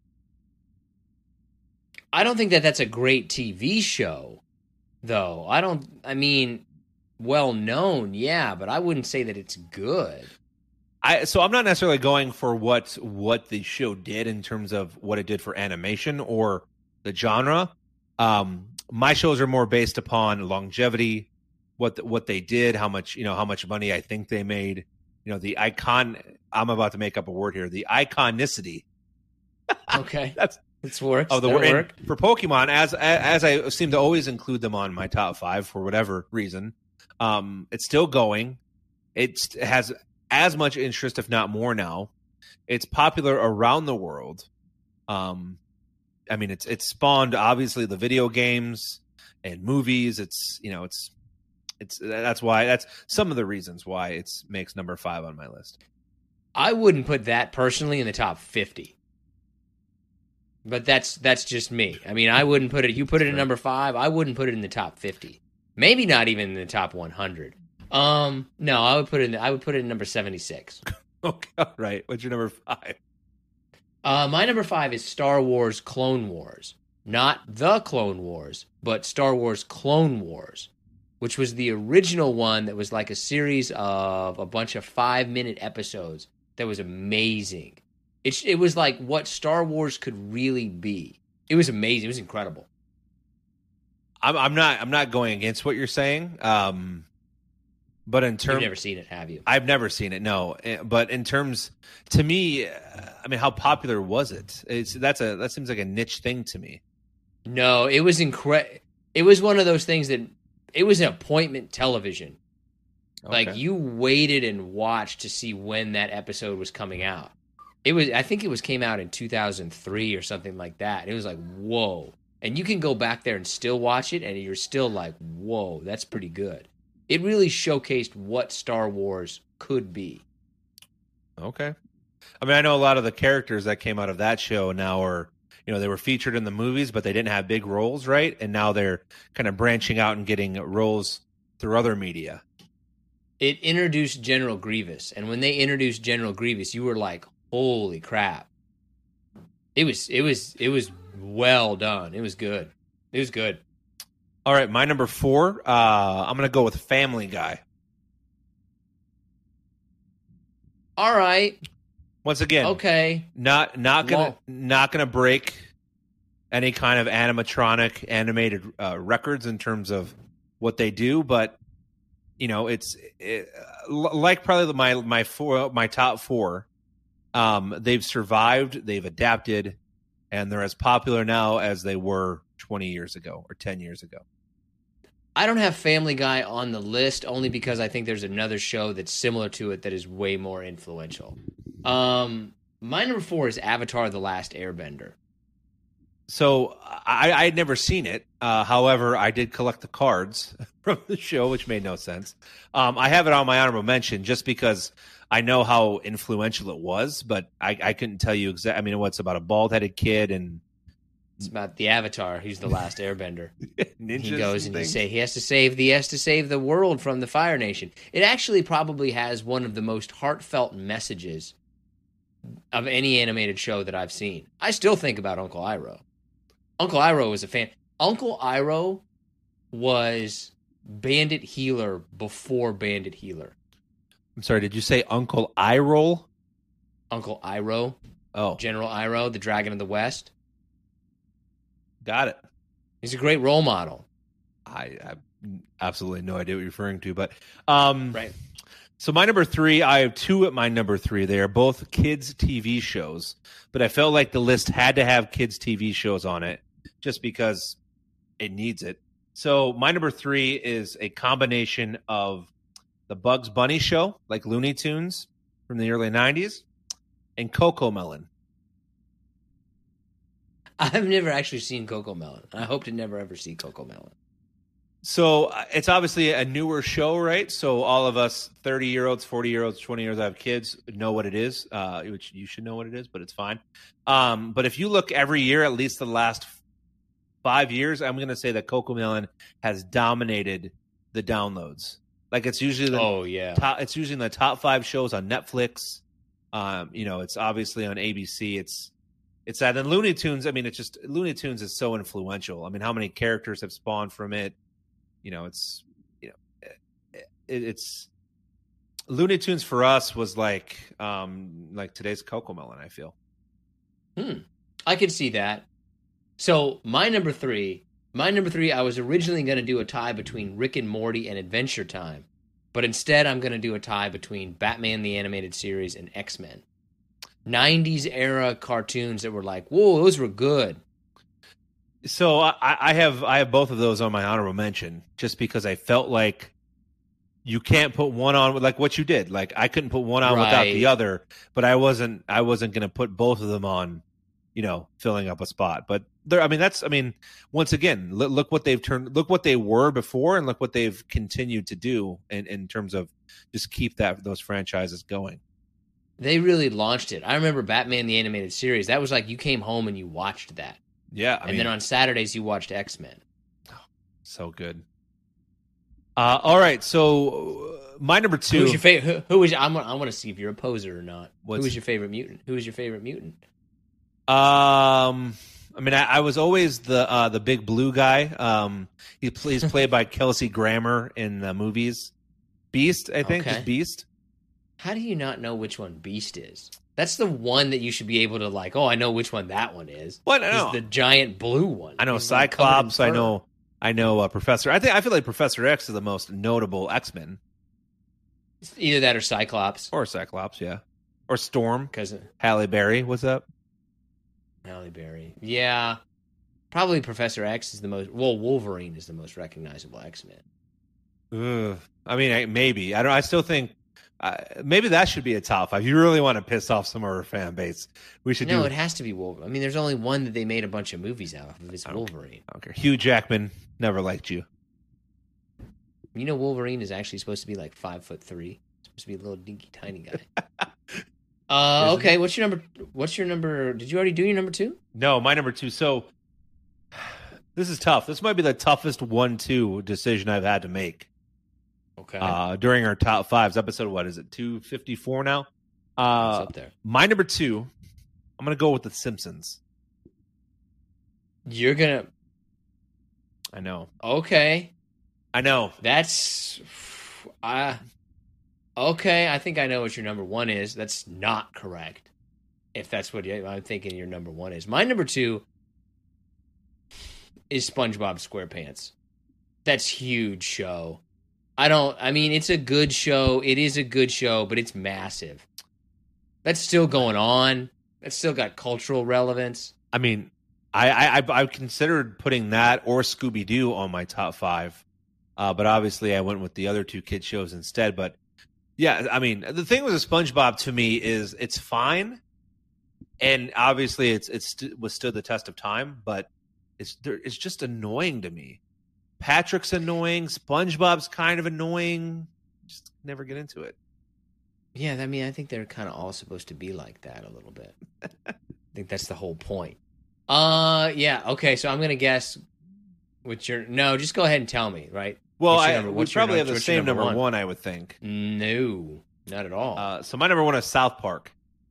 I don't think that that's a great TV show, though. Well known, yeah, but I wouldn't say that it's good. So I'm not necessarily going for what the show did in terms of what it did for animation or the genre. My shows are more based upon longevity, what they did, how much money I think they made. The icon. I'm about to make up a word here. The iconicity. Okay, It works. Oh, for Pokemon, as I seem to always include them on my top 5 for whatever reason. It's still going. It has as much interest, if not more now. It's popular around the world. It's spawned obviously the video games and movies. That's some of the reasons why it makes number 5 on my list. I wouldn't put that personally in the top 50. But that's just me. I mean, I wouldn't put it. You put it at number 5. I wouldn't put it in the top 50. Maybe not even in the top 100. No, I would put it in number 76. Okay, all right. What's your number 5? My number 5 is Star Wars Clone Wars. Not The Clone Wars, but Star Wars Clone Wars, which was the original one that was like a series of a bunch of 5-minute episodes that was amazing. It was like what Star Wars could really be. It was amazing. It was incredible. I'm not going against what you're saying. But in terms, you've never seen it, have you? I've never seen it. No. But in terms, to me, I mean, how popular was it? That seems like a niche thing to me. No, it was incredible. It was one of those things that it was an appointment television. Okay. Like you waited and watched to see when that episode was coming out. I think it came out in 2003 or something like that. It was like, whoa. And you can go back there and still watch it, and you're still like, whoa, that's pretty good. It really showcased what Star Wars could be. Okay. I mean, I know a lot of the characters that came out of that show now are, they were featured in the movies, but they didn't have big roles, right? And now they're kind of branching out and getting roles through other media. It introduced General Grievous, and when they introduced General Grievous, you were like, holy crap. It was well done. It was good. It was good. All right, my number 4, I'm going to go with Family Guy. All right. Once again, okay. Not gonna break any kind of animatronic animated records in terms of what they do, but it's like probably my top 4. They've survived, they've adapted, and they're as popular now as they were 20 years ago or 10 years ago. I don't have Family Guy on the list only because I think there's another show that's similar to it that is way more influential. My number 4 is Avatar: The Last Airbender. So I had never seen it. However, I did collect the cards from the show, which made no sense. I have it on my honorable mention just because I know how influential it was, but I couldn't tell you exactly. I mean, what's about a bald-headed kid and it's about the Avatar. He's the last Airbender. He goes and he has to save the world from the Fire Nation. It actually probably has one of the most heartfelt messages of any animated show that I've seen. I still think about Uncle Iroh. Uncle Iroh was a fan. Uncle Iroh was Bandit Healer before Bandit Healer. I'm sorry, did you say Uncle Iroh? Uncle Iroh. Oh. General Iroh, the Dragon of the West. Got it. He's a great role model. I have absolutely no idea what you're referring to, but right. So my number 3, I have 2 at my number 3. They are both kids' TV shows, but I felt like the list had to have kids' TV shows on it just because it needs it. So my number 3 is a combination of the Bugs Bunny show, like Looney Tunes from the early 90s, and CoComelon. I've never actually seen CoComelon. I hope to never ever see CoComelon. So it's obviously a newer show, right? So all of us 30-year-olds, 40-year-olds, 20-year-olds that have kids know what it is, which you should know what it is, but it's fine. But if you look every year, at least the last 5 years, I'm going to say that CoComelon has dominated the downloads. Like it's usually it's usually in the top 5 shows on Netflix. It's obviously on ABC. It's that. And Looney Tunes, I mean, it's just Looney Tunes is so influential. I mean, how many characters have spawned from it? It's Looney Tunes for us was like today's CoComelon, I feel. I could see that. So my number three, I was originally going to do a tie between Rick and Morty and Adventure Time, but instead I'm going to do a tie between Batman the Animated Series and X-Men. 90s era cartoons that were like, whoa, those were good. So I have both of those on my honorable mention just because I felt like you can't put one on like what you did. Like I couldn't put one on without the other, but I wasn't going to put both of them on, filling up a spot. But once again, look what they've turned, look what they were before and look what they've continued to do in terms of just keep those franchises going. They really launched it. I remember Batman the Animated Series. That was like you came home and you watched that. Yeah. And then on Saturdays you watched X-Men. So good. All right, so my number 2. Who's your favorite? Who is? I want to see if you're a poser or not. Who is your favorite mutant? Who is your favorite mutant? I mean, I was always the big blue guy. He's played by Kelsey Grammer in the movies. Beast, I think, Okay. is Beast. How do you not know which one Beast is? That's the one that you should be able to like. Oh, I know which one that one is. What? I He's know. the giant blue one. I know He's like covered in Cyclops. fur. I know Professor. I feel like Professor X is the most notable X-Men, Either that or Cyclops. or Cyclops, yeah, or Storm. Because Halle Berry, what's up? Halle Berry. Yeah. Probably Professor X is the most. Well, Wolverine is the most recognizable X-Men. Ugh. I mean, maybe. I still think maybe that should be a top 5. You really want to piss off some of our fan base? We should No, do. it has to be Wolverine. I mean, there's only one that they made a bunch of movies out of. It's Wolverine. Okay. Hugh Jackman never liked you. You know, Wolverine is actually supposed to be like 5'3". Supposed to be a little dinky tiny guy. Okay. What's your number? Did you already do your number 2? No, my number 2. So this is tough. This might be the toughest 1-2 decision I've had to make. Okay. During our top 5s episode. What is it? 254 now. It's up there. My number 2. I'm gonna go with The Simpsons. You're gonna. I know. Okay. I know. That's. Okay. I think I know what your number 1 is. That's not correct. If that's what I'm thinking your number 1 is. My number 2 is SpongeBob SquarePants. That's huge show. I mean, it's a good show. It is a good show, but it's massive. That's still going on. That's still got cultural relevance. I mean, I considered putting that or Scooby-Doo on my top 5, but obviously I went with the other 2 kid shows instead. But yeah, I mean, the thing with SpongeBob to me is it's fine, and obviously it's withstood the test of time, but it's just annoying to me. Patrick's annoying. SpongeBob's kind of annoying. Just never get into it. Yeah, I mean, I think they're kind of all supposed to be like that a little bit. I think that's the whole point. Yeah, okay, so I'm going to guess no, just go ahead and tell me, right? Well, we probably have the same number 1, I would think. No, not at all. So my number 1 is South Park.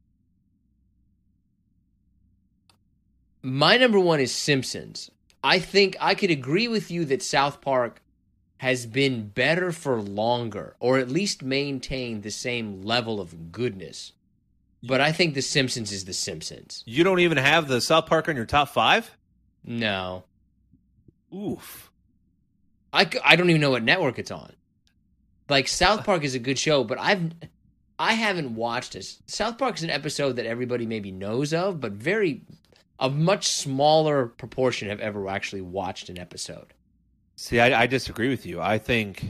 My number 1 is Simpsons. I think I could agree with you that South Park has been better for longer, or at least maintained the same level of goodness. But I think The Simpsons is The Simpsons. You don't even have the South Park on your top 5? No. Oof. I don't even know what network it's on. Like, South Park is a good show, but I haven't watched it. South Park is an episode that everybody maybe knows of, but a much smaller proportion have ever actually watched an episode. See, I disagree with you. I think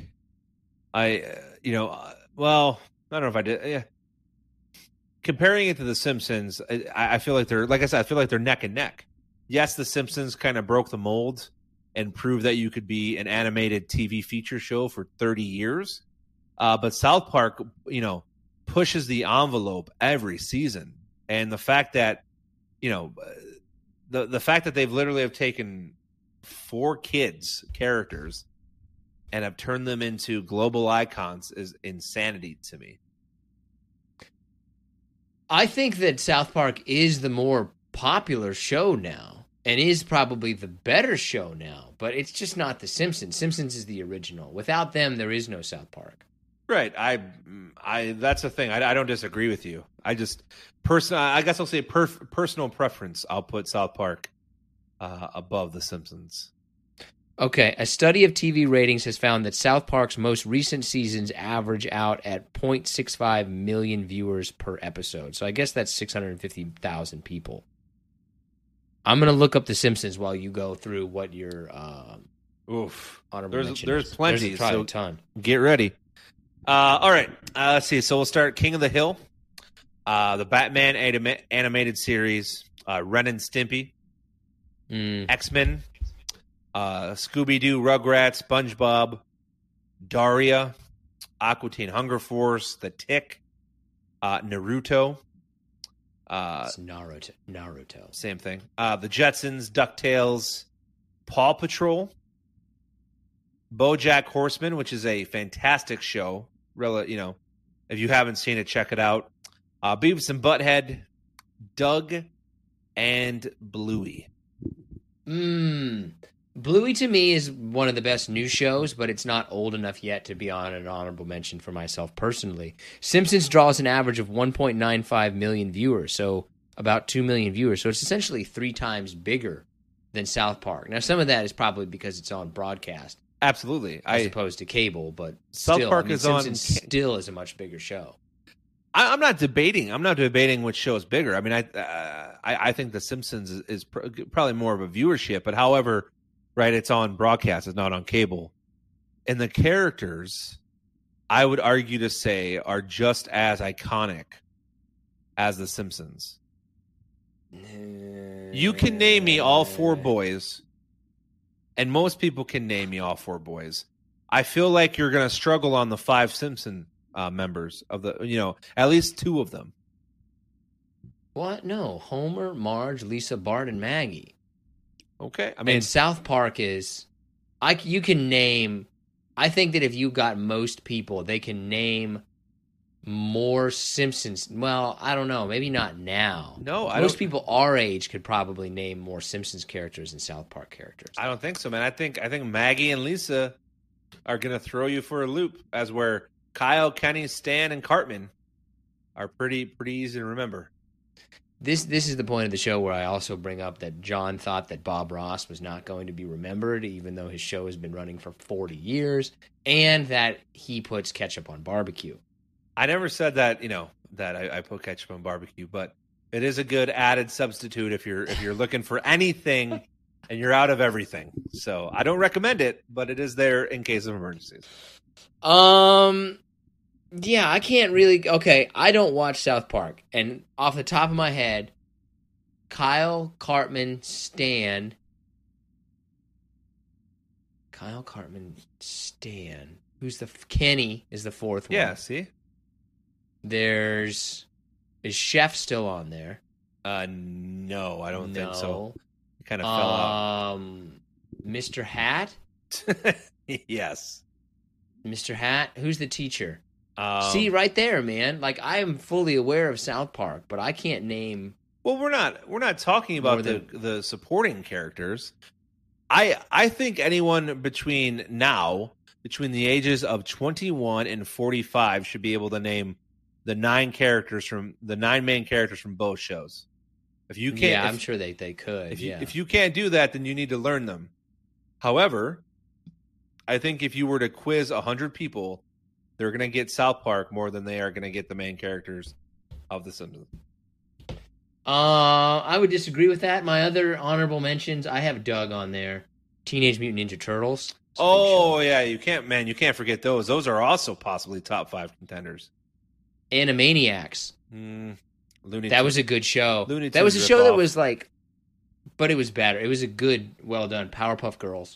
well, I don't know if I did. Yeah. Comparing it to The Simpsons, I feel like they're, like I said, I feel like they're neck and neck. Yes, The Simpsons kind of broke the mold and proved that you could be an animated TV feature show for 30 years. But South Park, pushes the envelope every season. And the fact that, the fact that they've literally have taken 4 characters and have turned them into global icons is insanity to me. I think that South Park is the more popular show now and is probably the better show now, but it's just not The Simpsons. Simpsons is the original. Without them, there is no South Park. Right. I that's the thing. I don't disagree with you. I just I guess I'll say personal preference. I'll put South Park above The Simpsons. Okay, a study of TV ratings has found that South Park's most recent seasons average out at 0.65 million viewers per episode. So I guess that's 650,000 people. I'm going to look up The Simpsons while you go through what your honorable mention There's is. plenty. There's probably so a ton. Get ready. All right. Let's see. So we'll start King of the Hill, the Batman animated series, Ren and Stimpy, X-Men, Scooby-Doo, Rugrats, SpongeBob, Daria, Aqua Teen Hunger Force, The Tick, Naruto. It's Naruto. Same thing. The Jetsons, DuckTales, Paw Patrol, BoJack Horseman, which is a fantastic show. If you haven't seen it, check it out. Beavis and Butthead, Doug, and Bluey. Bluey to me is one of the best new shows, but it's not old enough yet to be on an honorable mention for myself personally. Simpsons draws an average of 1.95 million viewers, so about 2 million viewers. So it's essentially 3 times bigger than South Park. Now, some of that is probably because it's on broadcast. Absolutely. As opposed to cable, but South still, Park Simpsons still is a much bigger show. I'm not debating which show is bigger. I mean, I think The Simpsons is probably more of a viewership, but however, right, it's on broadcast, it's not on cable. And the characters, I would argue to say, are just as iconic as The Simpsons. You can name me all 4 boys, and most people can name me all 4 boys. I feel like you're going to struggle on the 5 Simpson members of the, at least 2 of them. What? No. Homer, Marge, Lisa, Bart, and Maggie. Okay. I mean, and South Park is, you can name, I think that if you got most people, they can name more Simpsons. Well, I don't know. Maybe not now. No, most people our age could probably name more Simpsons characters than South Park characters. I don't think so, man. I think Maggie and Lisa are going to throw you for a loop, as where Kyle, Kenny, Stan, and Cartman are pretty easy to remember. This is the point of the show where I also bring up that John thought that Bob Ross was not going to be remembered, even though his show has been running for 40 years, and that he puts ketchup on barbecue. I never said that, that I put ketchup on barbecue, but it is a good added substitute if you're looking for anything and you're out of everything. So I don't recommend it, but it is there in case of emergencies. Yeah, I can't really. Okay, I don't watch South Park, and off the top of my head, Kyle, Cartman, Stan. Who's Kenny is the 4th one. Yeah, see? Is Chef still on there? No, I don't think so. He kind of fell out. Mr. Hat? Yes. Mr. Hat? Who's the teacher? See, right there, man. Like, I am fully aware of South Park, but I can't name. Well, we're not talking about the supporting characters. I think anyone between the ages of 21 and 45 should be able to name the 9 main characters from both shows. If you can't, I'm sure they could. If you can't do that, then you need to learn them. However, I think if you were to quiz 100 people, they're going to get South Park more than they are going to get the main characters of The Simpsons. I would disagree with that. My other honorable mentions, I have Doug on there. Teenage Mutant Ninja Turtles. Oh, yeah, you can't forget those. Those are also possibly top 5 contenders. Animaniacs. That was a good show. That was a show that was like, but it was better. It was a good, well done. Powerpuff Girls.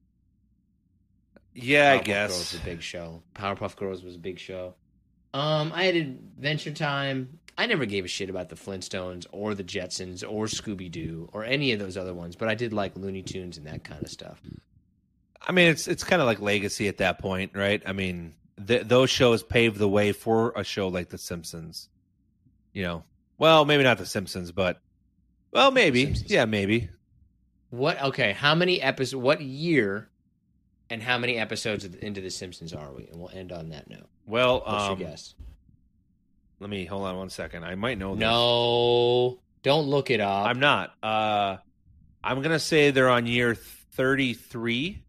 Yeah, I Powerpuff guess. Girls was a big show. Powerpuff Girls was a big show. I had Adventure Time. I never gave a shit about the Flintstones or the Jetsons or Scooby-Doo or any of those other ones, but I did like Looney Tunes and that kind of stuff. I mean, it's kind of like Legacy at that point, right? I mean, those shows paved the way for a show like The Simpsons. Well, maybe not The Simpsons, but maybe. Simpsons. Yeah, maybe. How many episodes? What year? And how many episodes into The Simpsons are we? And we'll end on that note. Well, what's your guess? Let me hold on 1 second. I might know this. No, don't look it up. I'm not. I'm gonna say they're on year 33.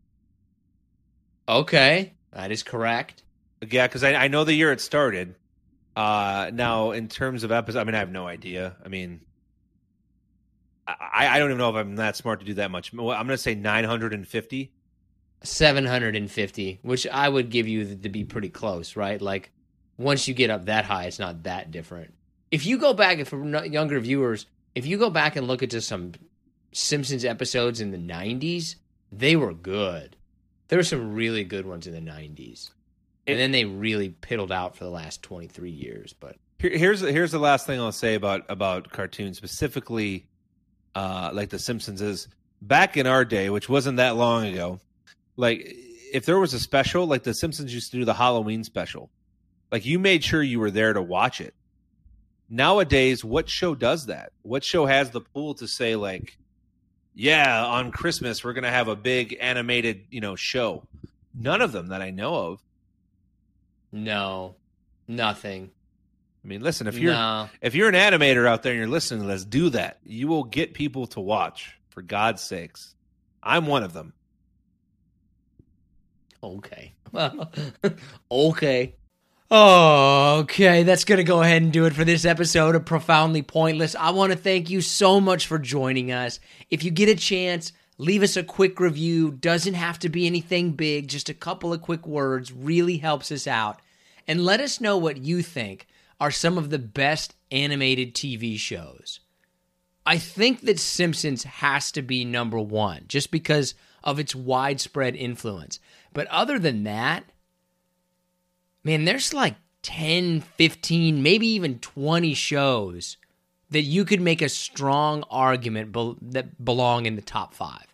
Okay, that is correct. Yeah, because I know the year it started. Now, in terms of episodes, I mean, I have no idea. I mean, I don't even know if I'm that smart to do that much. I'm gonna say 950. 750, which I would give you to be pretty close, right? Like, once you get up that high, it's not that different. If you go back, for younger viewers, if you go back and look at just some Simpsons episodes in the 90s, they were good. There were some really good ones in the 90s. And then they really piddled out for the last 23 years. But Here's the last thing I'll say about cartoons, specifically like The Simpsons, is back in our day, which wasn't that long ago, like if there was a special, like The Simpsons used to do the Halloween special, like you made sure you were there to watch it. Nowadays, what show does that? What show has the pull to say, like, yeah, on Christmas we're gonna have a big animated, show? None of them that I know of. No, nothing. I mean, listen, if you're an animator out there and you're listening, let's do that. You will get people to watch, for God's sakes. I'm one of them. Okay. Well, okay. Okay, that's going to go ahead and do it for this episode of Profoundly Pointless. I want to thank you so much for joining us. If you get a chance, leave us a quick review. Doesn't have to be anything big, just a couple of quick words. Really helps us out. And let us know what you think are some of the best animated TV shows. I think that Simpsons has to be number one, just because of its widespread influence. But other than that, man, there's like 10, 15, maybe even 20 shows that you could make a strong argument that belong in the top 5.